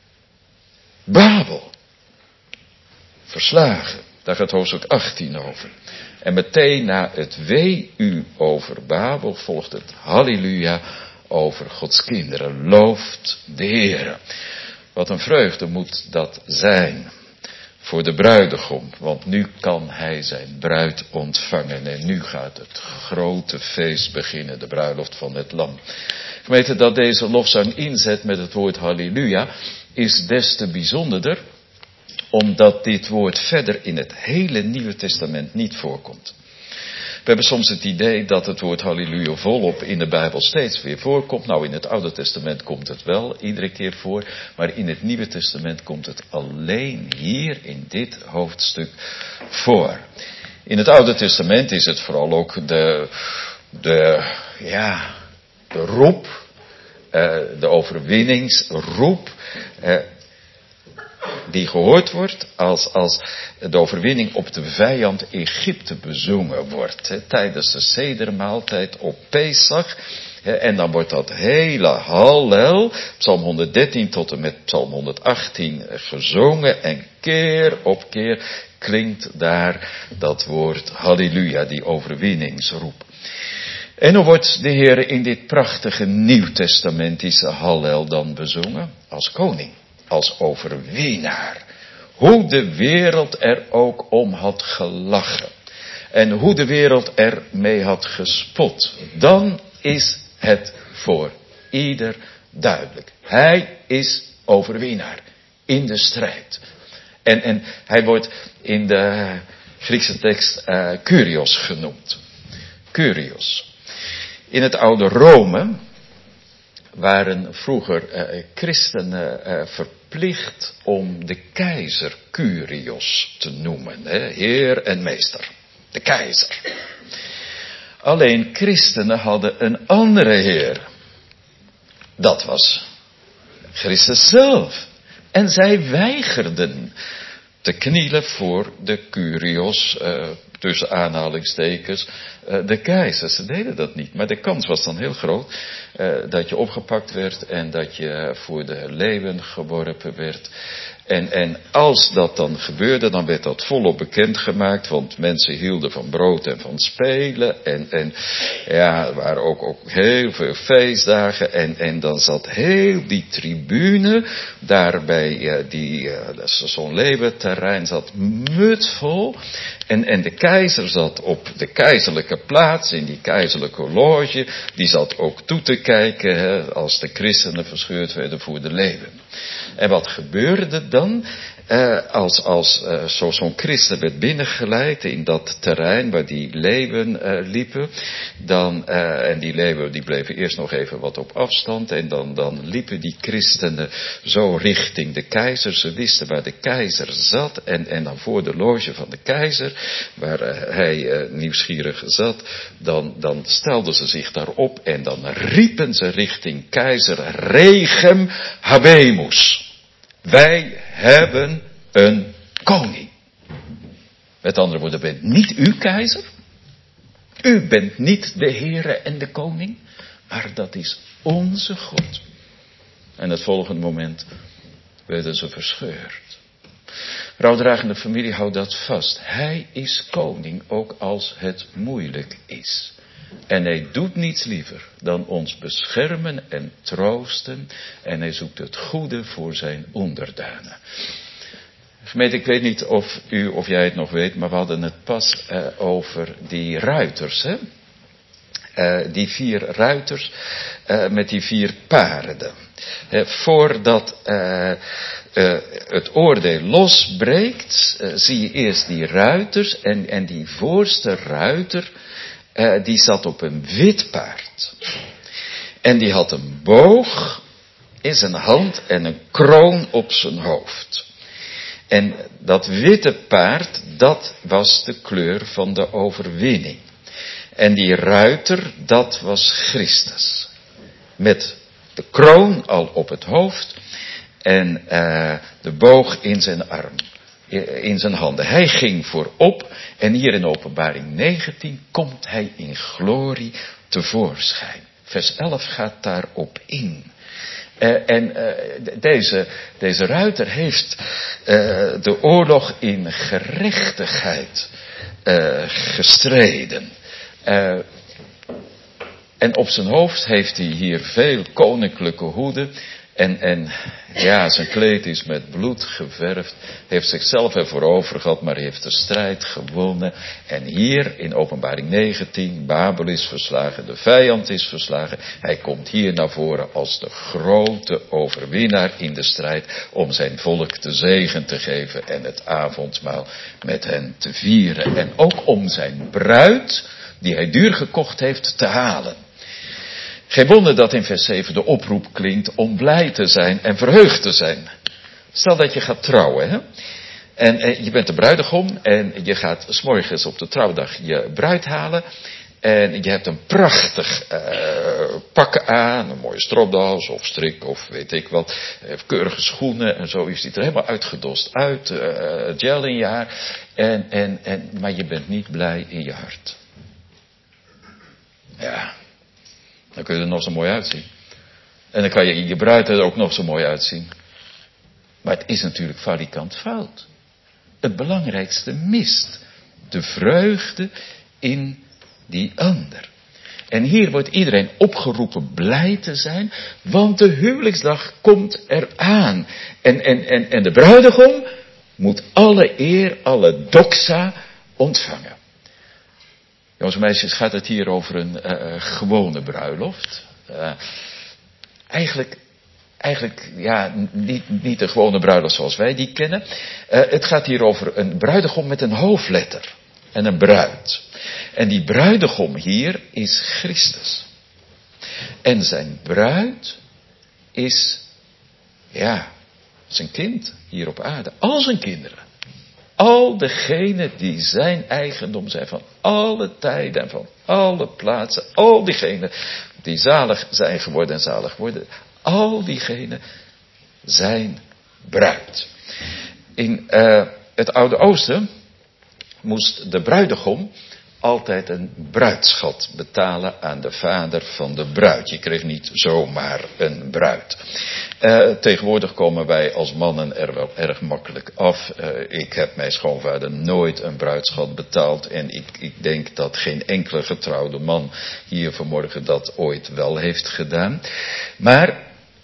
Babel. Verslagen. Daar gaat hoofdstuk achttien over. En meteen na het wee u over Babel volgt het halleluja over Gods kinderen. Looft de Heere. Wat een vreugde moet dat zijn voor de bruidegom. Want nu kan hij zijn bruid ontvangen. En nu gaat het grote feest beginnen. De bruiloft van het lam. Gemeente, dat deze lofzang inzet met het woord halleluja is des te bijzonderder. Omdat dit woord verder in het hele Nieuwe Testament niet voorkomt. We hebben soms het idee dat het woord halleluja volop in de Bijbel steeds weer voorkomt. Nou, in het Oude Testament komt het wel iedere keer voor. Maar in het Nieuwe Testament komt het alleen hier in dit hoofdstuk voor. In het Oude Testament is het vooral ook de, de, ja, de roep, uh, de overwinningsroep. Uh, Die gehoord wordt als, als de overwinning op de vijand Egypte bezongen wordt. Hè, tijdens de sedermaaltijd op Pesach. Hè, en dan wordt dat hele hallel, Psalm honderddertien tot en met Psalm honderdachttien gezongen. En keer op keer klinkt daar dat woord halleluja, die overwinningsroep. En hoe wordt de Heer in dit prachtige nieuwtestamentische hallel dan bezongen? Als koning. Als overwinnaar. Hoe de wereld er ook om had gelachen. En hoe de wereld er mee had gespot. Dan is het voor ieder duidelijk. Hij is overwinnaar. In de strijd. En, en hij wordt in de Griekse tekst uh, Kyrios genoemd. Kyrios. In het oude Rome waren vroeger uh, christenen uh, verplicht om de keizer Kyrios te noemen. Hè? Heer en meester. De keizer. Alleen christenen hadden een andere heer. Dat was Christus zelf. En zij weigerden te knielen voor de Kyrios, uh, tussen aanhalingstekens, uh, de keizer. Ze deden dat niet, maar de kans was dan heel groot uh, dat je opgepakt werd en dat je voor de leeuwen geworpen werd. En, en als dat dan gebeurde, dan werd dat volop bekendgemaakt, want mensen hielden van brood en van spelen. En, en ja, er waren ook, ook heel veel feestdagen. En, en dan zat heel die tribune, daar bij uh, die, uh, zo'n leeuwenterrein zat mutvol. En, en de keizer zat op de keizerlijke plaats, in die keizerlijke loge. Die zat ook toe te kijken, hè, als de christenen verscheurd werden voor de leeuwen. En wat gebeurde dan? Uh, als als uh, zo, zo'n christen werd binnengeleid in dat terrein waar die leeuwen uh, liepen. Dan, uh, en die leeuwen die bleven eerst nog even wat op afstand. En dan, dan liepen die christenen zo richting de keizer. Ze wisten waar de keizer zat. En, en dan voor de loge van de keizer, waar uh, hij uh, nieuwsgierig zat. Dan, dan stelden ze zich daarop en dan riepen ze richting keizer Regem Habemus. Wij hebben een koning. Met andere woorden, bent niet u keizer. U bent niet de Heere en de koning. Maar dat is onze God. En het volgende moment werden ze verscheurd. Rouwdragende familie, houdt dat vast. Hij is koning, ook als het moeilijk is. En hij doet niets liever dan ons beschermen en troosten. En hij zoekt het goede voor zijn onderdanen. Gemeente, ik weet niet of u of jij het nog weet, maar we hadden het pas uh, over die ruiters, hè? Uh, die vier ruiters uh, met die vier paarden. Uh, voordat uh, uh, het oordeel losbreekt, uh, zie je eerst die ruiters en, en die voorste ruiter, uh, die zat op een wit paard. En die had een boog in zijn hand en een kroon op zijn hoofd. En dat witte paard, dat was de kleur van de overwinning. En die ruiter, dat was Christus. Met de kroon al op het hoofd en uh, de boog in zijn arm, in zijn handen. Hij ging voorop en hier in Openbaring negentien komt hij in glorie tevoorschijn. Vers elf gaat daarop in. Uh, en uh, deze, deze ruiter heeft uh, de oorlog in gerechtigheid uh, gestreden. Uh, en op zijn hoofd heeft hij hier veel koninklijke hoeden. En, en ja, zijn kleed is met bloed geverfd. Heeft zichzelf ervoor over gehad, maar heeft de strijd gewonnen. En hier in Openbaring negentien, Babel is verslagen, de vijand is verslagen. Hij komt hier naar voren als de grote overwinnaar in de strijd. Om zijn volk de zegen te geven en het avondmaal met hen te vieren. En ook om zijn bruid, die hij duur gekocht heeft, te halen. Geen wonder dat in vers zeven de oproep klinkt om blij te zijn en verheugd te zijn. Stel dat je gaat trouwen, hè? En, en je bent de bruidegom en je gaat 's morgens op de trouwdag je bruid halen. En je hebt een prachtig uh, pak aan, een mooie stropdas of strik of weet ik wat. Keurige schoenen en zo. Je ziet er helemaal uitgedost uit, uh, gel in je haar. En, en, en, maar je bent niet blij in je hart. Ja. Dan kun je er nog zo mooi uitzien. En dan kan je je bruid er ook nog zo mooi uitzien. Maar het is natuurlijk valikant fout. Het belangrijkste mist. De vreugde in die ander. En hier wordt iedereen opgeroepen blij te zijn. Want de huwelijksdag komt eraan. En, en, en, en de bruidegom moet alle eer, alle doxa ontvangen. Jongens en meisjes, gaat het hier over een uh, gewone bruiloft. Uh, eigenlijk, eigenlijk, ja, niet, niet de gewone bruiloft zoals wij die kennen. Uh, het gaat hier over een bruidegom met een hoofdletter. En een bruid. En die bruidegom hier is Christus. En zijn bruid is, ja, zijn kind hier op aarde. Al zijn kinderen. Al degenen die zijn eigendom zijn van alle tijden en van alle plaatsen. Al diegenen die zalig zijn geworden en zalig worden. Al diegenen zijn bruid. In uh, het Oude Oosten moest de bruidegom altijd een bruidschat betalen aan de vader van de bruid. Je kreeg niet zomaar een bruid. Uh, tegenwoordig komen wij als mannen er wel erg makkelijk af. Uh, ik heb mijn schoonvader nooit een bruidschat betaald. En ik, ik denk dat geen enkele getrouwde man hier vanmorgen dat ooit wel heeft gedaan. Maar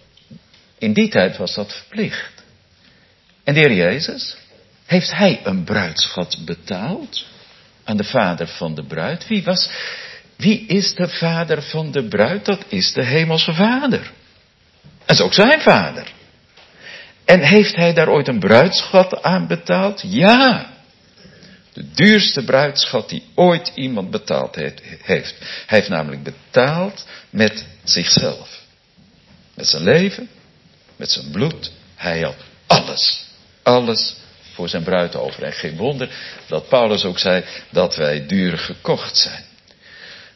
in die tijd was dat verplicht. En de Heer Jezus, heeft hij een bruidschat betaald aan de vader van de bruid? Wie was, wie is de vader van de bruid? Dat is de hemelse vader. Dat is ook zijn vader. En heeft hij daar ooit een bruidschat aan betaald? Ja. De duurste bruidschat die ooit iemand betaald heeft. Hij heeft namelijk betaald met zichzelf. Met zijn leven, met zijn bloed. Hij had alles. Alles voor zijn bruid over. En geen wonder dat Paulus ook zei dat wij duur gekocht zijn.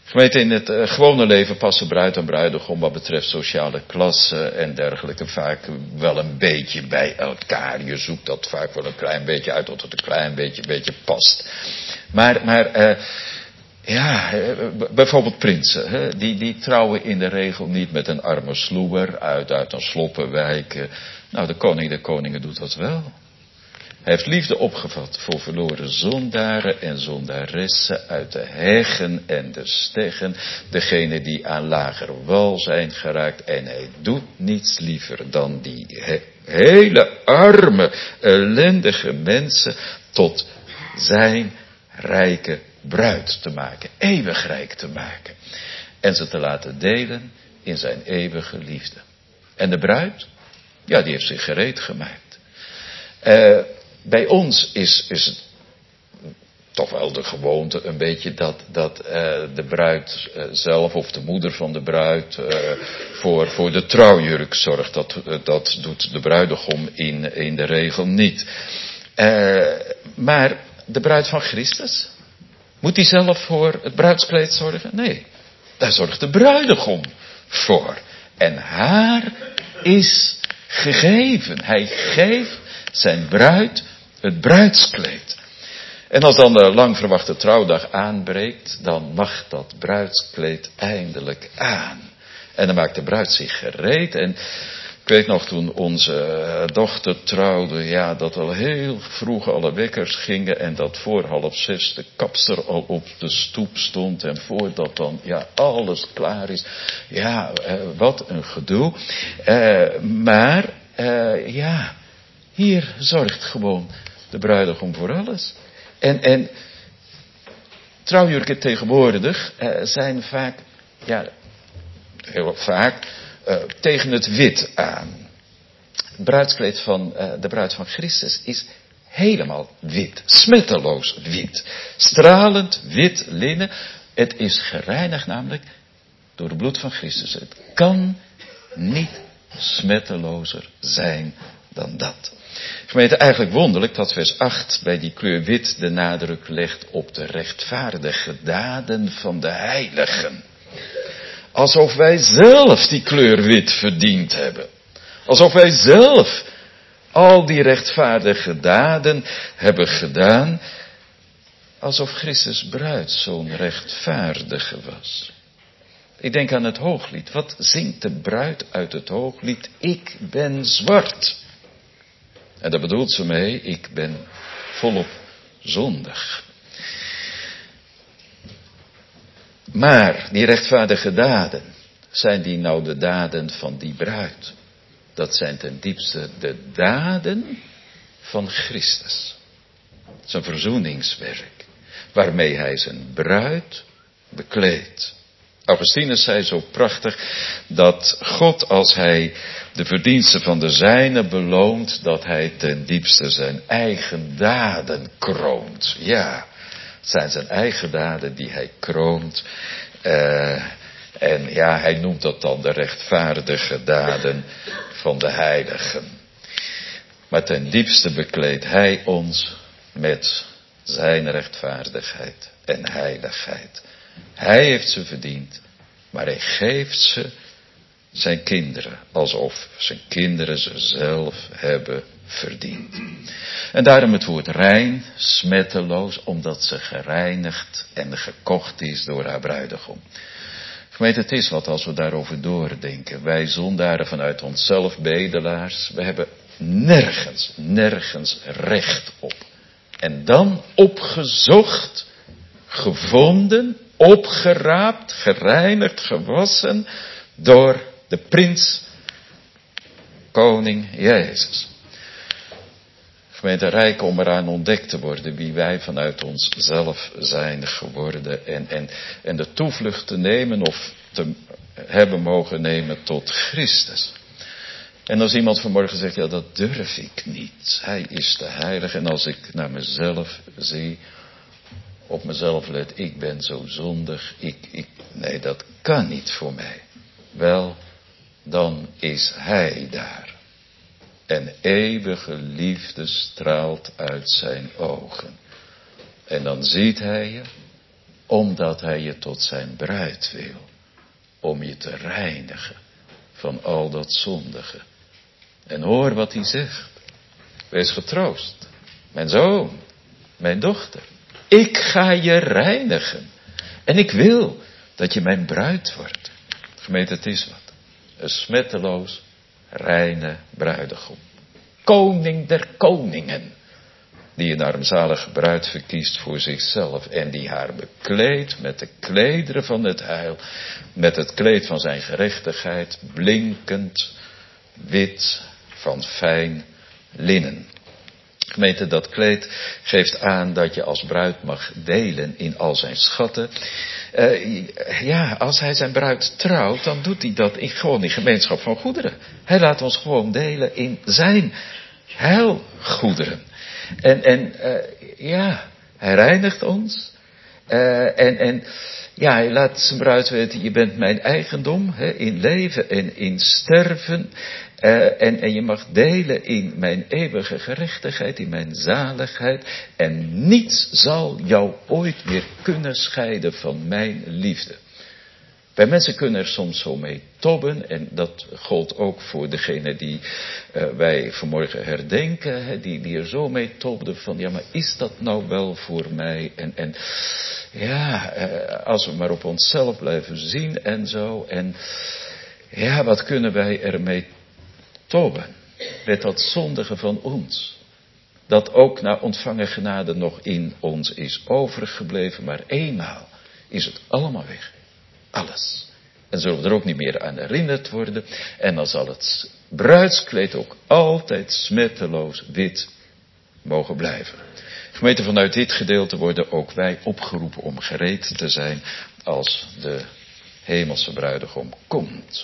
Gemeente, in het uh, gewone leven passen bruid en bruidegom wat betreft sociale klasse en dergelijke vaak wel een beetje bij elkaar. Je zoekt dat vaak wel een klein beetje uit, tot het een klein beetje, beetje past. Maar, maar uh, ja, uh, bijvoorbeeld prinsen, hè, die, die trouwen in de regel niet met een arme sloeber uit, uit een sloppenwijk. Uh, nou, de koning der koningen doet dat wel. Hij heeft liefde opgevat voor verloren zondaren en zondaressen uit de heggen en de steggen, degene die aan lager wal zijn geraakt. En hij doet niets liever dan die he- hele arme, ellendige mensen tot zijn rijke bruid te maken, eeuwig rijk te maken. En ze te laten delen in zijn eeuwige liefde. En de bruid, ja, die heeft zich gereed gemaakt. Uh, Bij ons is, is het toch wel de gewoonte een beetje dat, dat uh, de bruid uh, zelf of de moeder van de bruid uh, voor, voor de trouwjurk zorgt. Dat, uh, dat doet de bruidegom in, in de regel niet. Uh, maar de bruid van Christus, moet die zelf voor het bruidskleed zorgen? Nee, daar zorgt de bruidegom voor. En haar is gegeven. Hij geeft zijn bruid het bruidskleed. En als dan de lang verwachte trouwdag aanbreekt, dan mag dat bruidskleed eindelijk aan. En dan maakt de bruid zich gereed. En ik weet nog toen onze dochter trouwde, ja, dat al heel vroeg alle wekkers gingen en dat voor half zes de kapster al op de stoep stond en voordat dan, ja, alles klaar is. Ja, eh, wat een gedoe. Eh, maar, eh, ja, hier zorgt gewoon de bruidegom voor alles. En, en trouwjurken tegenwoordig uh, zijn vaak, ja, heel vaak, uh, tegen het wit aan. Het bruidskleed van uh, de bruid van Christus is helemaal wit, smetteloos wit. Stralend wit linnen. Het is gereinigd namelijk door het bloed van Christus. Het kan niet smettelozer zijn dan dat. Gemeente, eigenlijk wonderlijk dat vers acht bij die kleur wit de nadruk legt op de rechtvaardige daden van de heiligen. Alsof wij zelf die kleur wit verdiend hebben. Alsof wij zelf al die rechtvaardige daden hebben gedaan. Alsof Christus bruid zo'n rechtvaardige was. Ik denk aan het Hooglied. Wat zingt de bruid uit het Hooglied? Ik ben zwart. En daar bedoelt ze mee, ik ben volop zondig. Maar die rechtvaardige daden, zijn die nou de daden van die bruid? Dat zijn ten diepste de daden van Christus. Zijn verzoeningswerk, waarmee hij zijn bruid bekleedt. Augustinus zei zo prachtig dat God, als hij de verdiensten van de zijnen beloont, dat hij ten diepste zijn eigen daden kroont. Ja, het zijn zijn eigen daden die hij kroont. Uh, en ja, hij noemt dat dan de rechtvaardige daden van de heiligen. Maar ten diepste bekleedt hij ons met zijn rechtvaardigheid en heiligheid. Hij heeft ze verdiend, maar hij geeft ze zijn kinderen, alsof zijn kinderen ze zelf hebben verdiend. En daarom het woord rein, smetteloos, omdat ze gereinigd en gekocht is door haar bruidegom. Gemeente, het is wat als we daarover doordenken. Wij zondaren vanuit onszelf, bedelaars, we hebben nergens, nergens recht op. En dan opgezocht, gevonden, opgeraapt, gereinigd, gewassen door de prins, koning Jezus. Gemeente, rijk om eraan ontdekt te worden wie wij vanuit onszelf zijn geworden. En, en, en de toevlucht te nemen of te hebben mogen nemen tot Christus. En als iemand vanmorgen zegt, ja, dat durf ik niet. Hij is te heilig. En als ik naar mezelf zie, op mezelf let, ik ben zo zondig. Ik, ik, nee, dat kan niet voor mij. Wel, dan is hij daar. En eeuwige liefde straalt uit zijn ogen. En dan ziet hij je. Omdat hij je tot zijn bruid wil. Om je te reinigen van al dat zondige. En hoor wat hij zegt. Wees getroost. Mijn zoon, mijn dochter. Ik ga je reinigen. En ik wil dat je mijn bruid wordt. Gemeente, het is wat. Een smetteloos, reine bruidegom. Koning der koningen. Die een armzalige bruid verkiest voor zichzelf. En die haar bekleedt met de klederen van het heil. Met het kleed van zijn gerechtigheid. Blinkend, wit, van fijn linnen. Gemeente, dat kleed geeft aan dat je als bruid mag delen in al zijn schatten. Uh, ja, als hij zijn bruid trouwt, dan doet hij dat in, gewoon in gemeenschap van goederen. Hij laat ons gewoon delen in zijn heilgoederen. En, en uh, ja, hij reinigt ons. Uh, en, en ja, hij laat zijn bruid weten, je bent mijn eigendom, hè, in leven en in sterven. Uh, en, en je mag delen in mijn eeuwige gerechtigheid, in mijn zaligheid. En niets zal jou ooit meer kunnen scheiden van mijn liefde. Wij mensen kunnen er soms zo mee tobben. En dat gold ook voor degene die uh, wij vanmorgen herdenken. Hè, die, die er zo mee tobden van, ja, maar is dat nou wel voor mij? En, en ja, uh, als we maar op onszelf blijven zien en zo. En ja, wat kunnen wij ermee tobben? Met dat zondige van ons. Dat ook na ontvangen genade nog in ons is overgebleven. Maar eenmaal is het allemaal weg. Alles. En zullen we er ook niet meer aan herinnerd worden. En dan zal het bruidskleed ook altijd smetteloos wit mogen blijven. Gemeente, vanuit dit gedeelte worden ook wij opgeroepen om gereed te zijn als de hemelse bruidegom komt.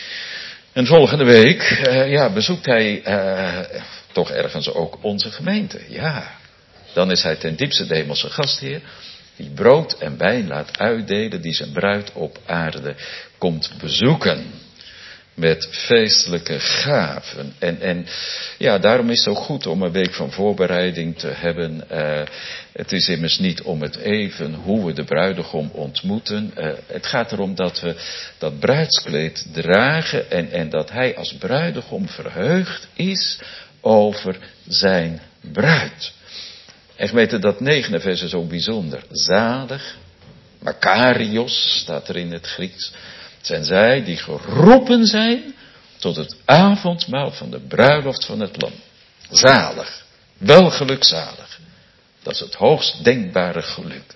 En volgende week uh, ja, bezoekt hij uh, toch ergens ook onze gemeente. Ja, dan is hij ten diepste de hemelse gastheer. Die brood en wijn laat uitdelen, die zijn bruid op aarde komt bezoeken. Met feestelijke gaven. En, en ja, daarom is het ook goed om een week van voorbereiding te hebben. Uh, het is immers niet om het even hoe we de bruidegom ontmoeten. Uh, het gaat erom dat we dat bruidskleed dragen en, en dat hij als bruidegom verheugd is over zijn bruid. En gemeente, dat negende vers is ook bijzonder. Zalig, Makarios staat er in het Grieks. Het zijn zij die geroepen zijn tot het avondmaal van de bruiloft van het lam. Zalig, wel gelukzalig. Dat is het hoogst denkbare geluk.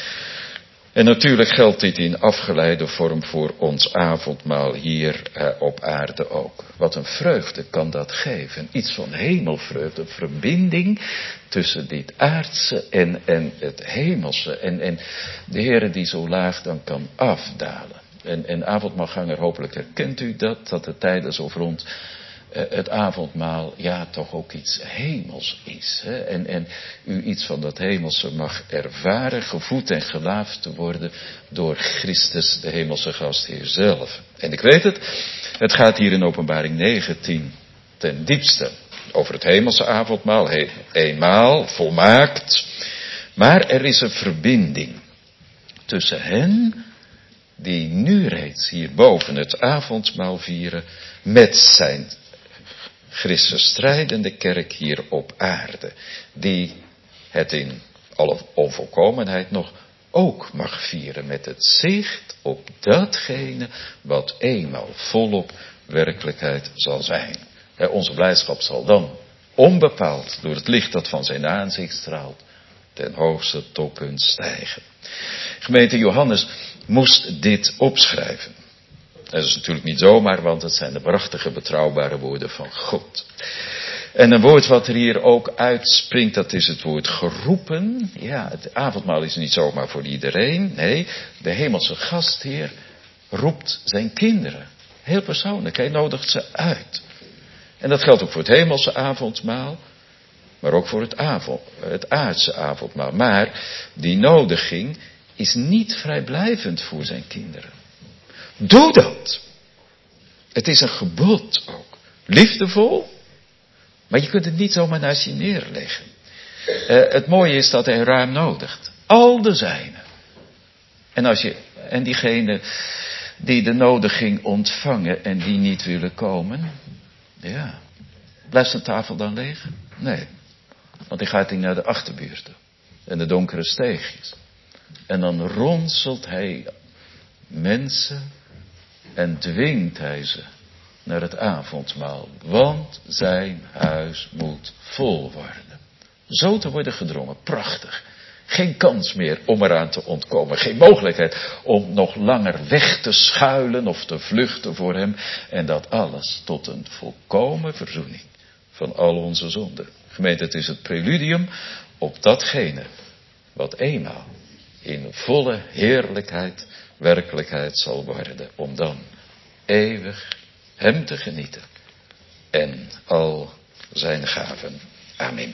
En natuurlijk geldt dit in afgeleide vorm voor ons avondmaal hier uh, op aarde ook. Wat een vreugde kan dat geven. Iets van hemelvreugde, een verbinding tussen dit aardse en, en het hemelse. En, en de Heere die zo laag dan kan afdalen. En, en avondmaalganger, hopelijk herkent u dat, dat het tijdens of rond uh, het avondmaal ja toch ook iets hemels is. Hè? En, en u iets van dat hemelse mag ervaren, gevoed en gelaafd te worden door Christus, de hemelse gastheer zelf. En ik weet het, het gaat hier in Openbaring negentien ten diepste over het hemelse avondmaal, he, eenmaal, volmaakt. Maar er is een verbinding tussen hen die nu reeds hierboven het avondmaal vieren met zijn Christus strijdende kerk hier op aarde. Die het in alle onvolkomenheid nog ook mag vieren met het zicht op datgene wat eenmaal volop werkelijkheid zal zijn. He, onze blijdschap zal dan onbepaald door het licht dat van zijn aanzicht straalt ten hoogste toppunt stijgen. Gemeente, Johannes moest dit opschrijven. Dat is natuurlijk niet zomaar, want het zijn de prachtige, betrouwbare woorden van God. En een woord wat er hier ook uitspringt, dat is het woord geroepen. Ja, het avondmaal is niet zomaar voor iedereen. Nee, de hemelse gastheer roept zijn kinderen. Heel persoonlijk, hij nodigt ze uit. En dat geldt ook voor het hemelse avondmaal, maar ook voor het, avond, het aardse avondmaal. Maar die nodiging is niet vrijblijvend voor zijn kinderen. Doe dat. Het is een gebod ook. Liefdevol, maar je kunt het niet zomaar naast je neerleggen. Uh, het mooie is dat hij ruim nodigt. Al de zijnen. En als je, en diegene die de nodiging ontvangen en die niet willen komen, ja, blijft zijn tafel dan leeg? Nee, want die gaat hij naar de achterbuurten en de donkere steegjes. En dan ronselt hij mensen en dwingt hij ze naar het avondmaal. Want zijn huis moet vol worden. Zo te worden gedrongen, prachtig. Geen kans meer om eraan te ontkomen. Geen mogelijkheid om nog langer weg te schuilen of te vluchten voor hem. En dat alles tot een volkomen verzoening van al onze zonden. Gemeente, het is het preludium op datgene wat eenmaal in volle heerlijkheid, werkelijkheid zal worden. Om dan eeuwig hem te genieten. En al zijn gaven. Amen.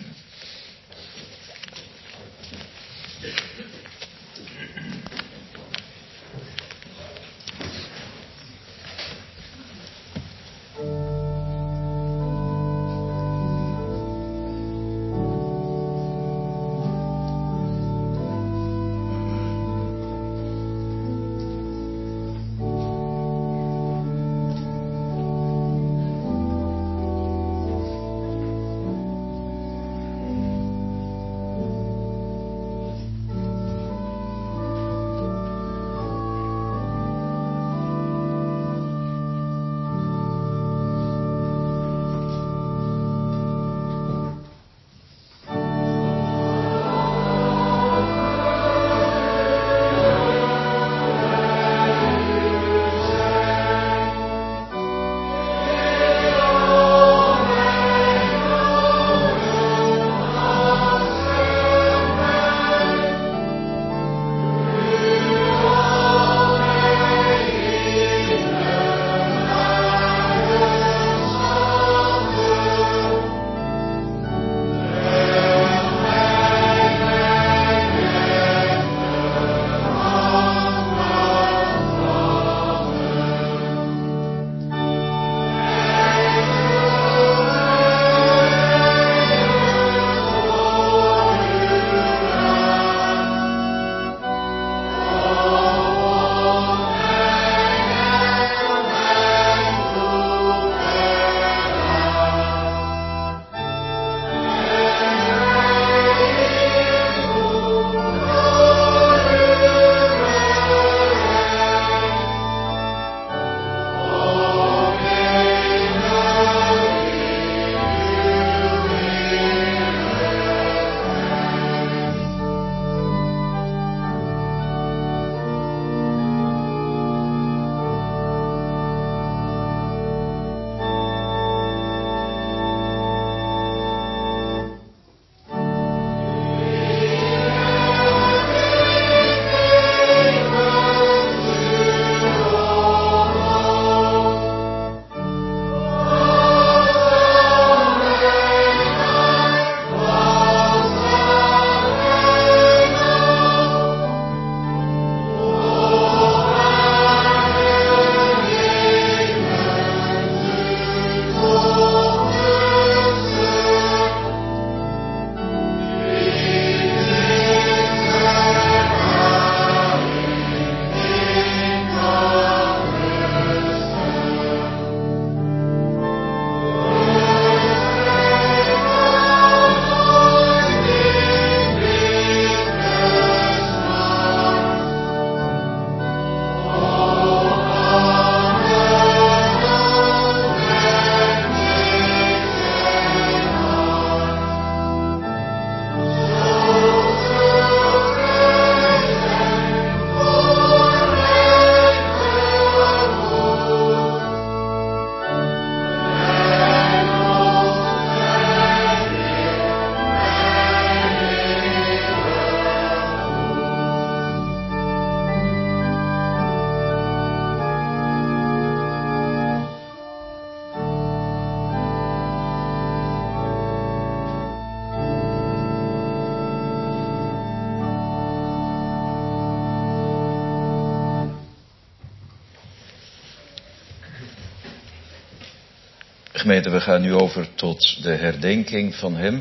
Gemeente, we gaan nu over tot de herdenking van hem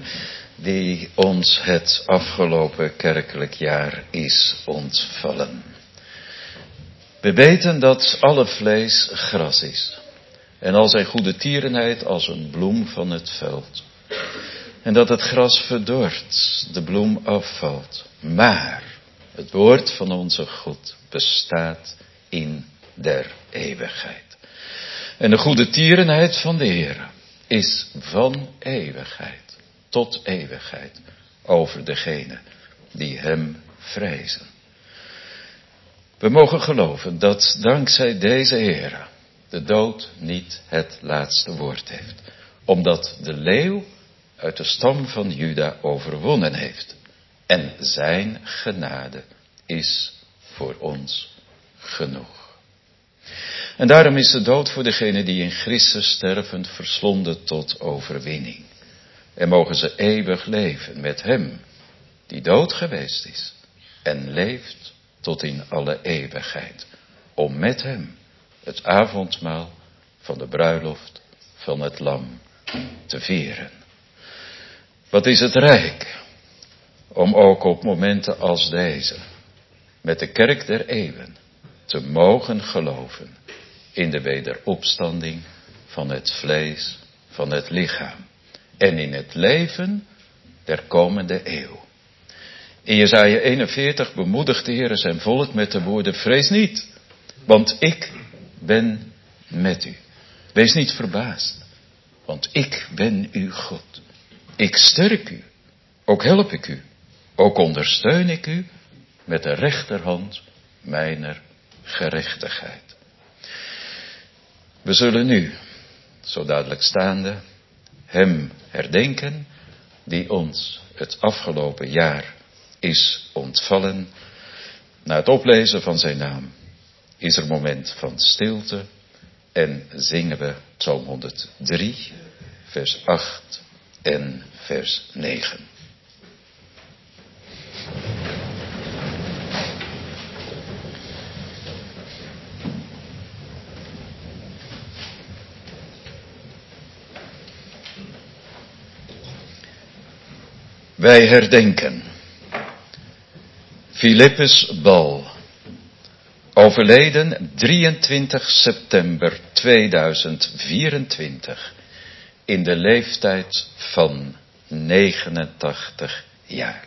die ons het afgelopen kerkelijk jaar is ontvallen. We weten dat alle vlees gras is. En al zijn goede tierenheid als een bloem van het veld. En dat het gras verdort, de bloem afvalt. Maar het woord van onze God bestaat in der eeuwigheid. En de goede tierenheid van de Heer is van eeuwigheid tot eeuwigheid over degene die hem vrezen. We mogen geloven dat dankzij deze Heer de dood niet het laatste woord heeft. Omdat de leeuw uit de stam van Juda overwonnen heeft. En zijn genade is voor ons genoeg. En daarom is de dood voor degenen die in Christus sterven verslonden tot overwinning. En mogen ze eeuwig leven met hem die dood geweest is en leeft tot in alle eeuwigheid. Om met hem het avondmaal van de bruiloft van het lam te vieren. Wat is het rijk om ook op momenten als deze met de kerk der eeuwen te mogen geloven in de wederopstanding van het vlees, van het lichaam en in het leven der komende eeuw. In Jesaja eenenveertig bemoedigt de Heer zijn volk met de woorden: vrees niet, want ik ben met u. Wees niet verbaasd, want ik ben uw God. Ik sterk u, ook help ik u, ook ondersteun ik u met de rechterhand mijner gerechtigheid. We zullen nu, zo dadelijk staande, hem herdenken die ons het afgelopen jaar is ontvallen. Na het oplezen van zijn naam is er een moment van stilte en zingen we Psalm honderddrie, vers acht en vers negen. Wij herdenken Philippus Bal, overleden drieëntwintig september tweeduizend vierentwintig in de leeftijd van negenentachtig jaar.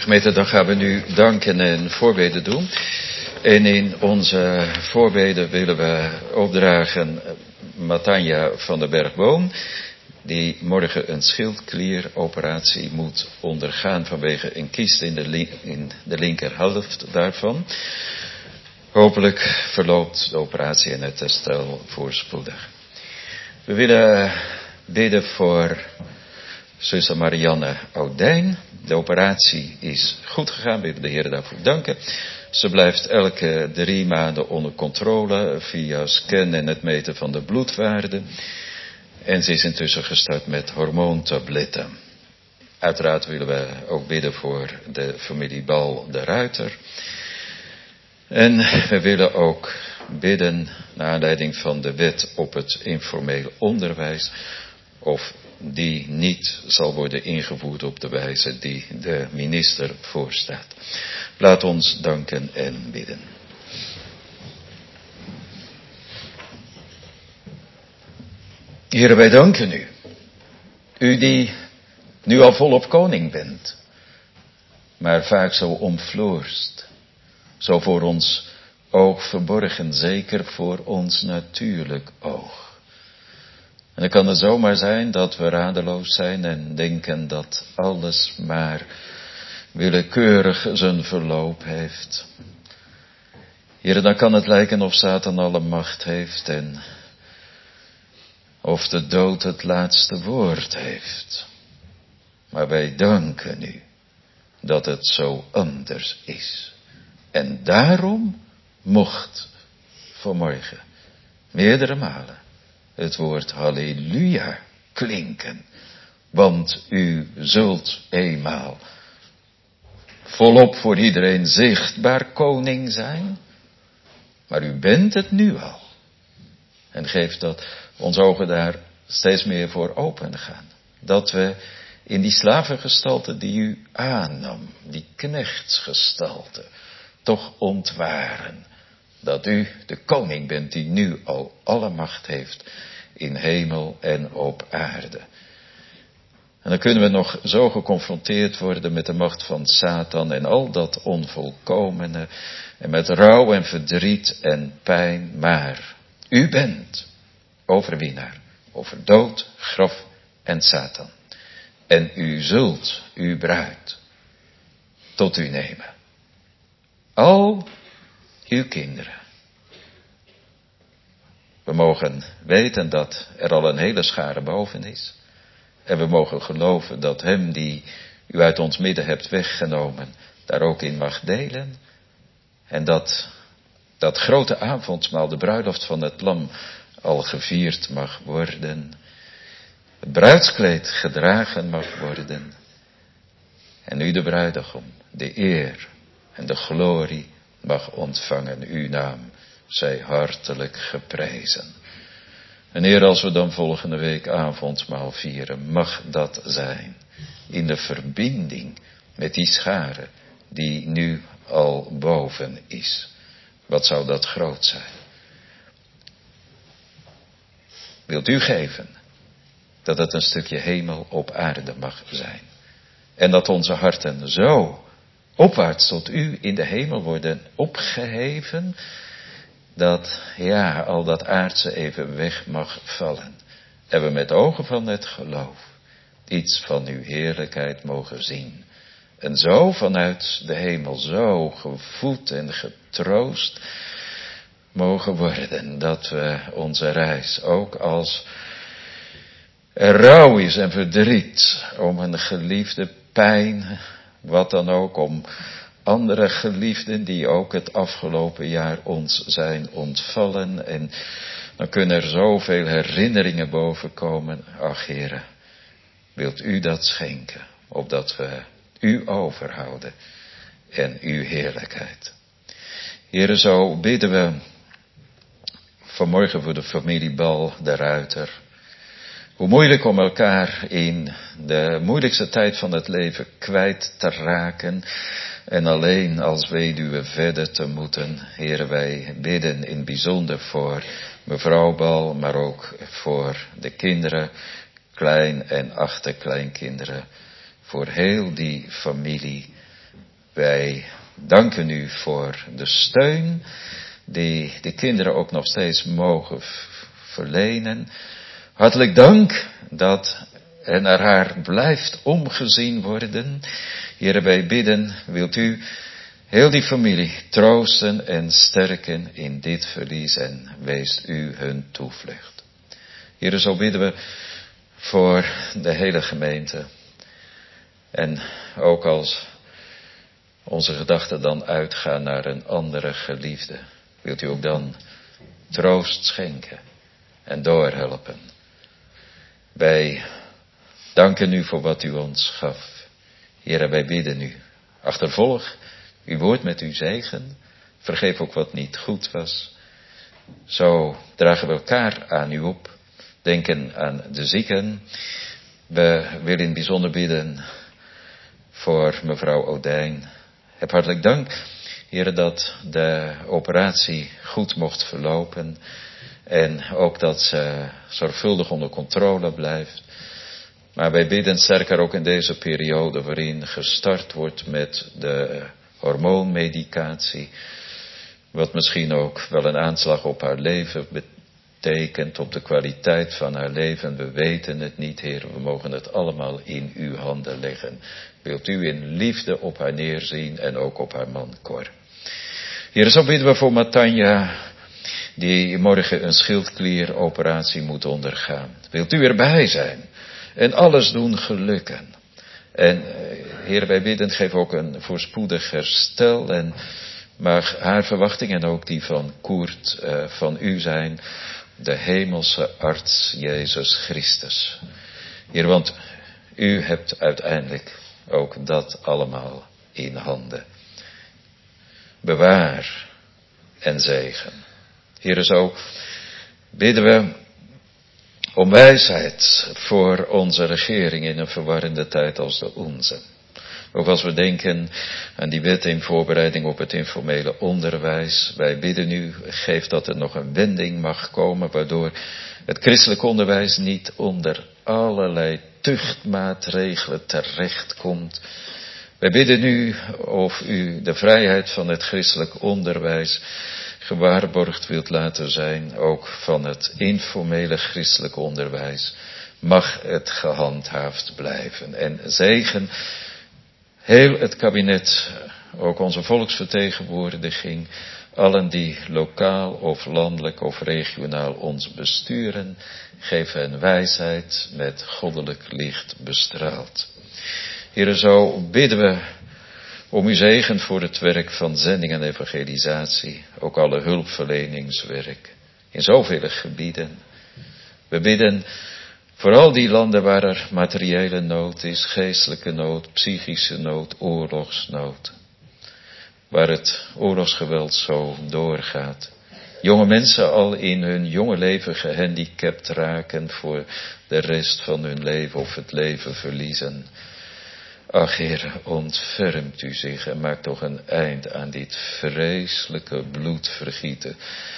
Gemeente, dan gaan we nu danken en voorbeden doen. En in onze voorbeden willen we opdragen Matanja van der Bergboom, die morgen een schildklieroperatie moet ondergaan vanwege een kiest in de, link, in de linkerhelft daarvan. Hopelijk verloopt de operatie en het herstel voorspoedig. We willen bidden voor zuster Marianne Oudijn. De operatie is goed gegaan, we willen de Heer daarvoor danken. Ze blijft elke drie maanden onder controle via scan en het meten van de bloedwaarden. En ze is intussen gestart met hormoontabletten. Uiteraard willen we ook bidden voor de familie Bal de Ruiter. En we willen ook bidden naar aanleiding van de wet op het informeel onderwijs, of die niet zal worden ingevoerd op de wijze die de minister voorstaat. Laat ons danken en bidden. Heere, wij danken u. U die nu al volop koning bent, maar vaak zo omfloorst, zo voor ons oog verborgen, zeker voor ons natuurlijk oog. En dan kan het zomaar zijn dat we radeloos zijn en denken dat alles maar willekeurig zijn verloop heeft. Heere, dan kan het lijken of Satan alle macht heeft en of de dood het laatste woord heeft. Maar wij danken u dat het zo anders is. En daarom mocht vanmorgen meerdere malen het woord halleluja klinken. Want u zult eenmaal volop voor iedereen zichtbaar koning zijn. Maar u bent het nu al. En geeft dat onze ogen daar steeds meer voor open gaan. Dat we in die slavengestalte die u aannam, die knechtsgestalte, toch ontwaren dat u de koning bent die nu al alle macht heeft in hemel en op aarde. En dan kunnen we nog zo geconfronteerd worden met de macht van Satan en al dat onvolkomene en met rouw en verdriet en pijn, maar u bent overwinnaar over dood, graf en Satan. En u zult uw bruid tot u nemen. Al uw kinderen. We mogen weten dat er al een hele schare boven is. En we mogen geloven dat hem die u uit ons midden hebt weggenomen, daar ook in mag delen. En dat dat grote avondmaal, de bruiloft van het lam, al gevierd mag worden. Het bruidskleed gedragen mag worden. En u de bruidegom, de eer en de glorie mag ontvangen. Uw naam zij hartelijk geprezen. En Heer, als we dan volgende week avondmaal vieren, mag dat zijn in de verbinding met die schare die nu al boven is. Wat zou dat groot zijn? Wilt u geven dat het een stukje hemel op aarde mag zijn? En dat onze harten zo opwaarts tot u in de hemel worden opgeheven, dat ja, al dat aardse even weg mag vallen. En we met ogen van het geloof iets van uw heerlijkheid mogen zien. En zo vanuit de hemel zo gevoed en getroost mogen worden, dat we onze reis, ook als er rouw is en verdriet om een geliefde, pijn, wat dan ook, om andere geliefden die ook het afgelopen jaar ons zijn ontvallen. En dan kunnen er zoveel herinneringen bovenkomen. Ach Heere, wilt u dat schenken, opdat we u overhouden en uw heerlijkheid. Heere, zo bidden we vanmorgen voor de familie Bal de Ruiter. Hoe moeilijk om elkaar in de moeilijkste tijd van het leven kwijt te raken en alleen als weduwe verder te moeten. Heere, wij bidden in bijzonder voor mevrouw Bal, maar ook voor de kinderen, klein- en achterkleinkinderen, voor heel die familie. Wij danken u voor de steun die de kinderen ook nog steeds mogen verlenen. Hartelijk dank dat er naar haar blijft omgezien worden. Heere, wij bidden, wilt u heel die familie troosten en sterken in dit verlies en wees u hun toevlucht. Heere, zo bidden we voor de hele gemeente. En ook als onze gedachten dan uitgaan naar een andere geliefde, wilt u ook dan troost schenken en doorhelpen. Wij danken u voor wat u ons gaf. Heere, wij bidden u. Achtervolg uw woord met uw zegen. Vergeef ook wat niet goed was. Zo dragen we elkaar aan u op. Denken aan de zieken. We willen in het bijzonder bidden voor mevrouw Odijn. Heb hartelijk dank, Heere, dat de operatie goed mocht verlopen. En ook dat ze zorgvuldig onder controle blijft. Maar wij bidden sterker ook in deze periode waarin gestart wordt met de hormoonmedicatie. Wat misschien ook wel een aanslag op haar leven betekent, op de kwaliteit van haar leven. We weten het niet, Heer. We mogen het allemaal in uw handen leggen. Wilt u in liefde op haar neerzien en ook op haar man Cor. Heer, zo bidden we voor Matanja, die morgen een schildklieroperatie moet ondergaan. Wilt u erbij zijn en alles doen gelukken. En Heer, wij bidden, geef ook een voorspoedig herstel. En mag haar verwachtingen ook die van Koert uh, van u zijn, de hemelse arts Jezus Christus. Heer, want u hebt uiteindelijk ook dat allemaal in handen. Bewaar en zegen. Heer, zo bidden we om wijsheid voor onze regering in een verwarrende tijd als de onze. Ook als we denken aan die wet in voorbereiding op het informele onderwijs. Wij bidden u, geef dat er nog een wending mag komen, waardoor het christelijk onderwijs niet onder allerlei tuchtmaatregelen terechtkomt. Wij bidden u of u de vrijheid van het christelijk onderwijs gewaarborgd wilt laten zijn, ook van het informele christelijk onderwijs. Mag het gehandhaafd blijven. En zegen heel het kabinet, ook onze volksvertegenwoordiging, allen die lokaal of landelijk of regionaal ons besturen, geef hen wijsheid met goddelijk licht bestraald. Heere, zo bidden we om uw zegen voor het werk van zending en evangelisatie, ook alle hulpverleningswerk in zoveel gebieden. We bidden voor al die landen waar er materiële nood is, geestelijke nood, psychische nood, oorlogsnood. Waar het oorlogsgeweld zo doorgaat. Jonge mensen al in hun jonge leven gehandicapt raken voor de rest van hun leven of het leven verliezen. Ach Heer, ontfermt u zich en maakt toch een eind aan dit vreselijke bloedvergieten.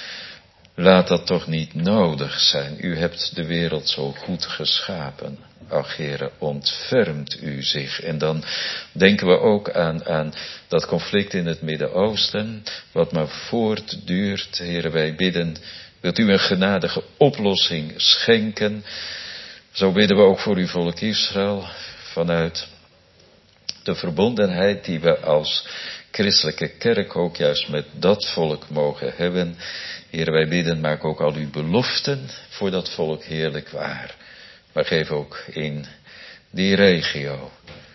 Laat dat toch niet nodig zijn. U hebt de wereld zo goed geschapen. Ach Heere, ontfermt u zich. En dan denken we ook aan, aan dat conflict in het Midden-Oosten, wat maar voortduurt. Heere, wij bidden, wilt u een genadige oplossing schenken. Zo bidden we ook voor uw volk Israël, vanuit de verbondenheid die we als christelijke kerk ook juist met dat volk mogen hebben. Heer, wij bidden, maak ook al uw beloften voor dat volk heerlijk waar. Maar geef ook in die regio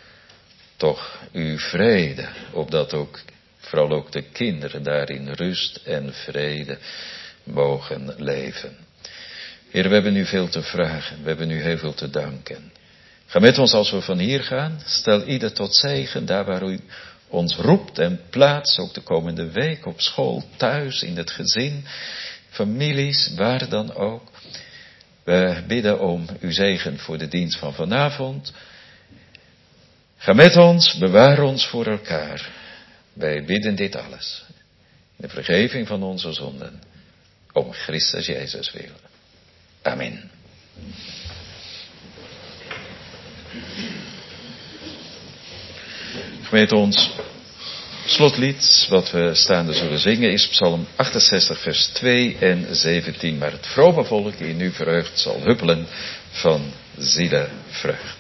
toch uw vrede, opdat ook, vooral ook de kinderen daarin rust en vrede mogen leven. Heer, we hebben u veel te vragen, we hebben u heel veel te danken. Ga met ons als we van hier gaan, stel ieder tot zegen, daar waar u ons roept en plaatst, ook de komende week op school, thuis, in het gezin, families, waar dan ook. We bidden om uw zegen voor de dienst van vanavond. Ga met ons, bewaar ons voor elkaar. Wij bidden dit alles. In de vergeving van onze zonden. Om Christus Jezus wil. Amen. Gemeente, ons Slotlied wat we staande zullen zingen is Psalm achtenzestig vers twee en zeventien. Maar het vrome volk die nu verheugt zal huppelen van zielenvreugd.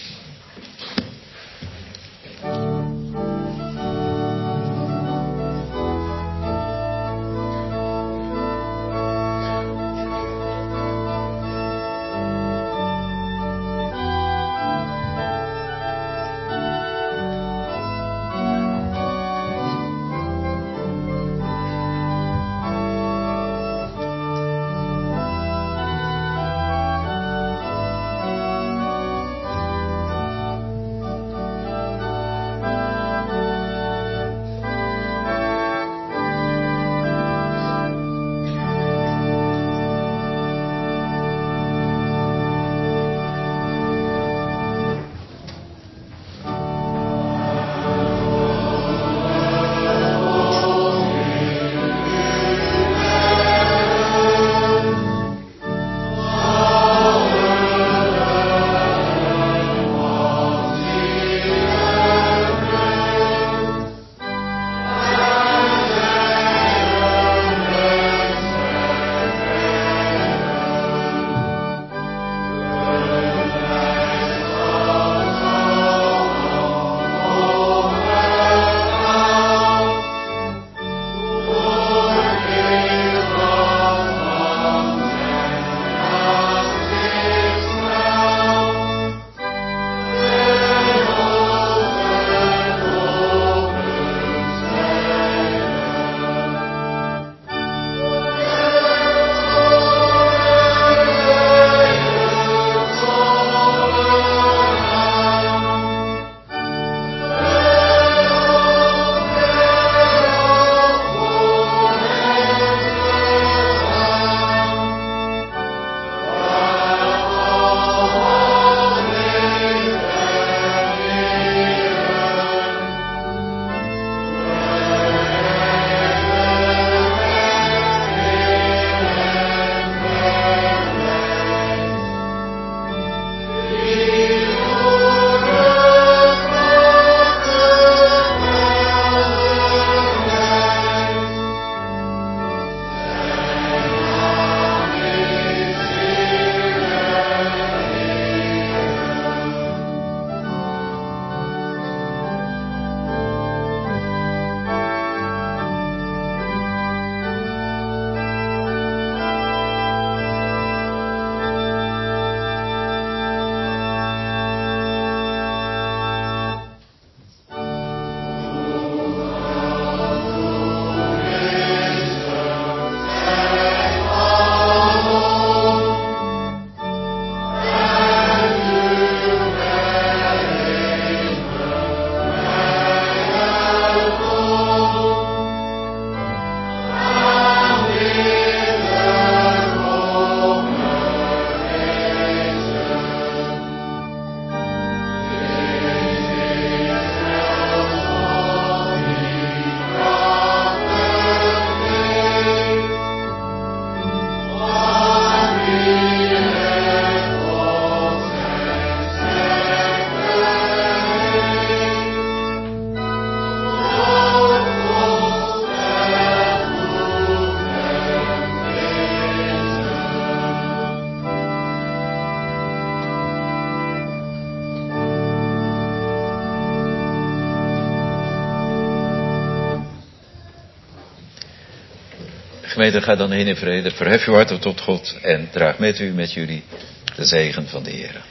Gemeente, ga dan heen in vrede, verhef uw harten tot God en draag met u, met jullie, de zegen van de Heer.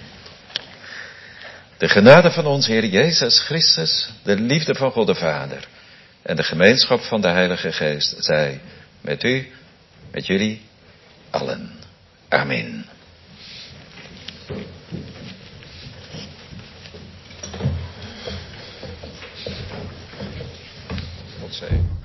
De genade van ons Heer Jezus Christus, de liefde van God de Vader en de gemeenschap van de Heilige Geest zij met u, met jullie, allen. Amen. God zegen.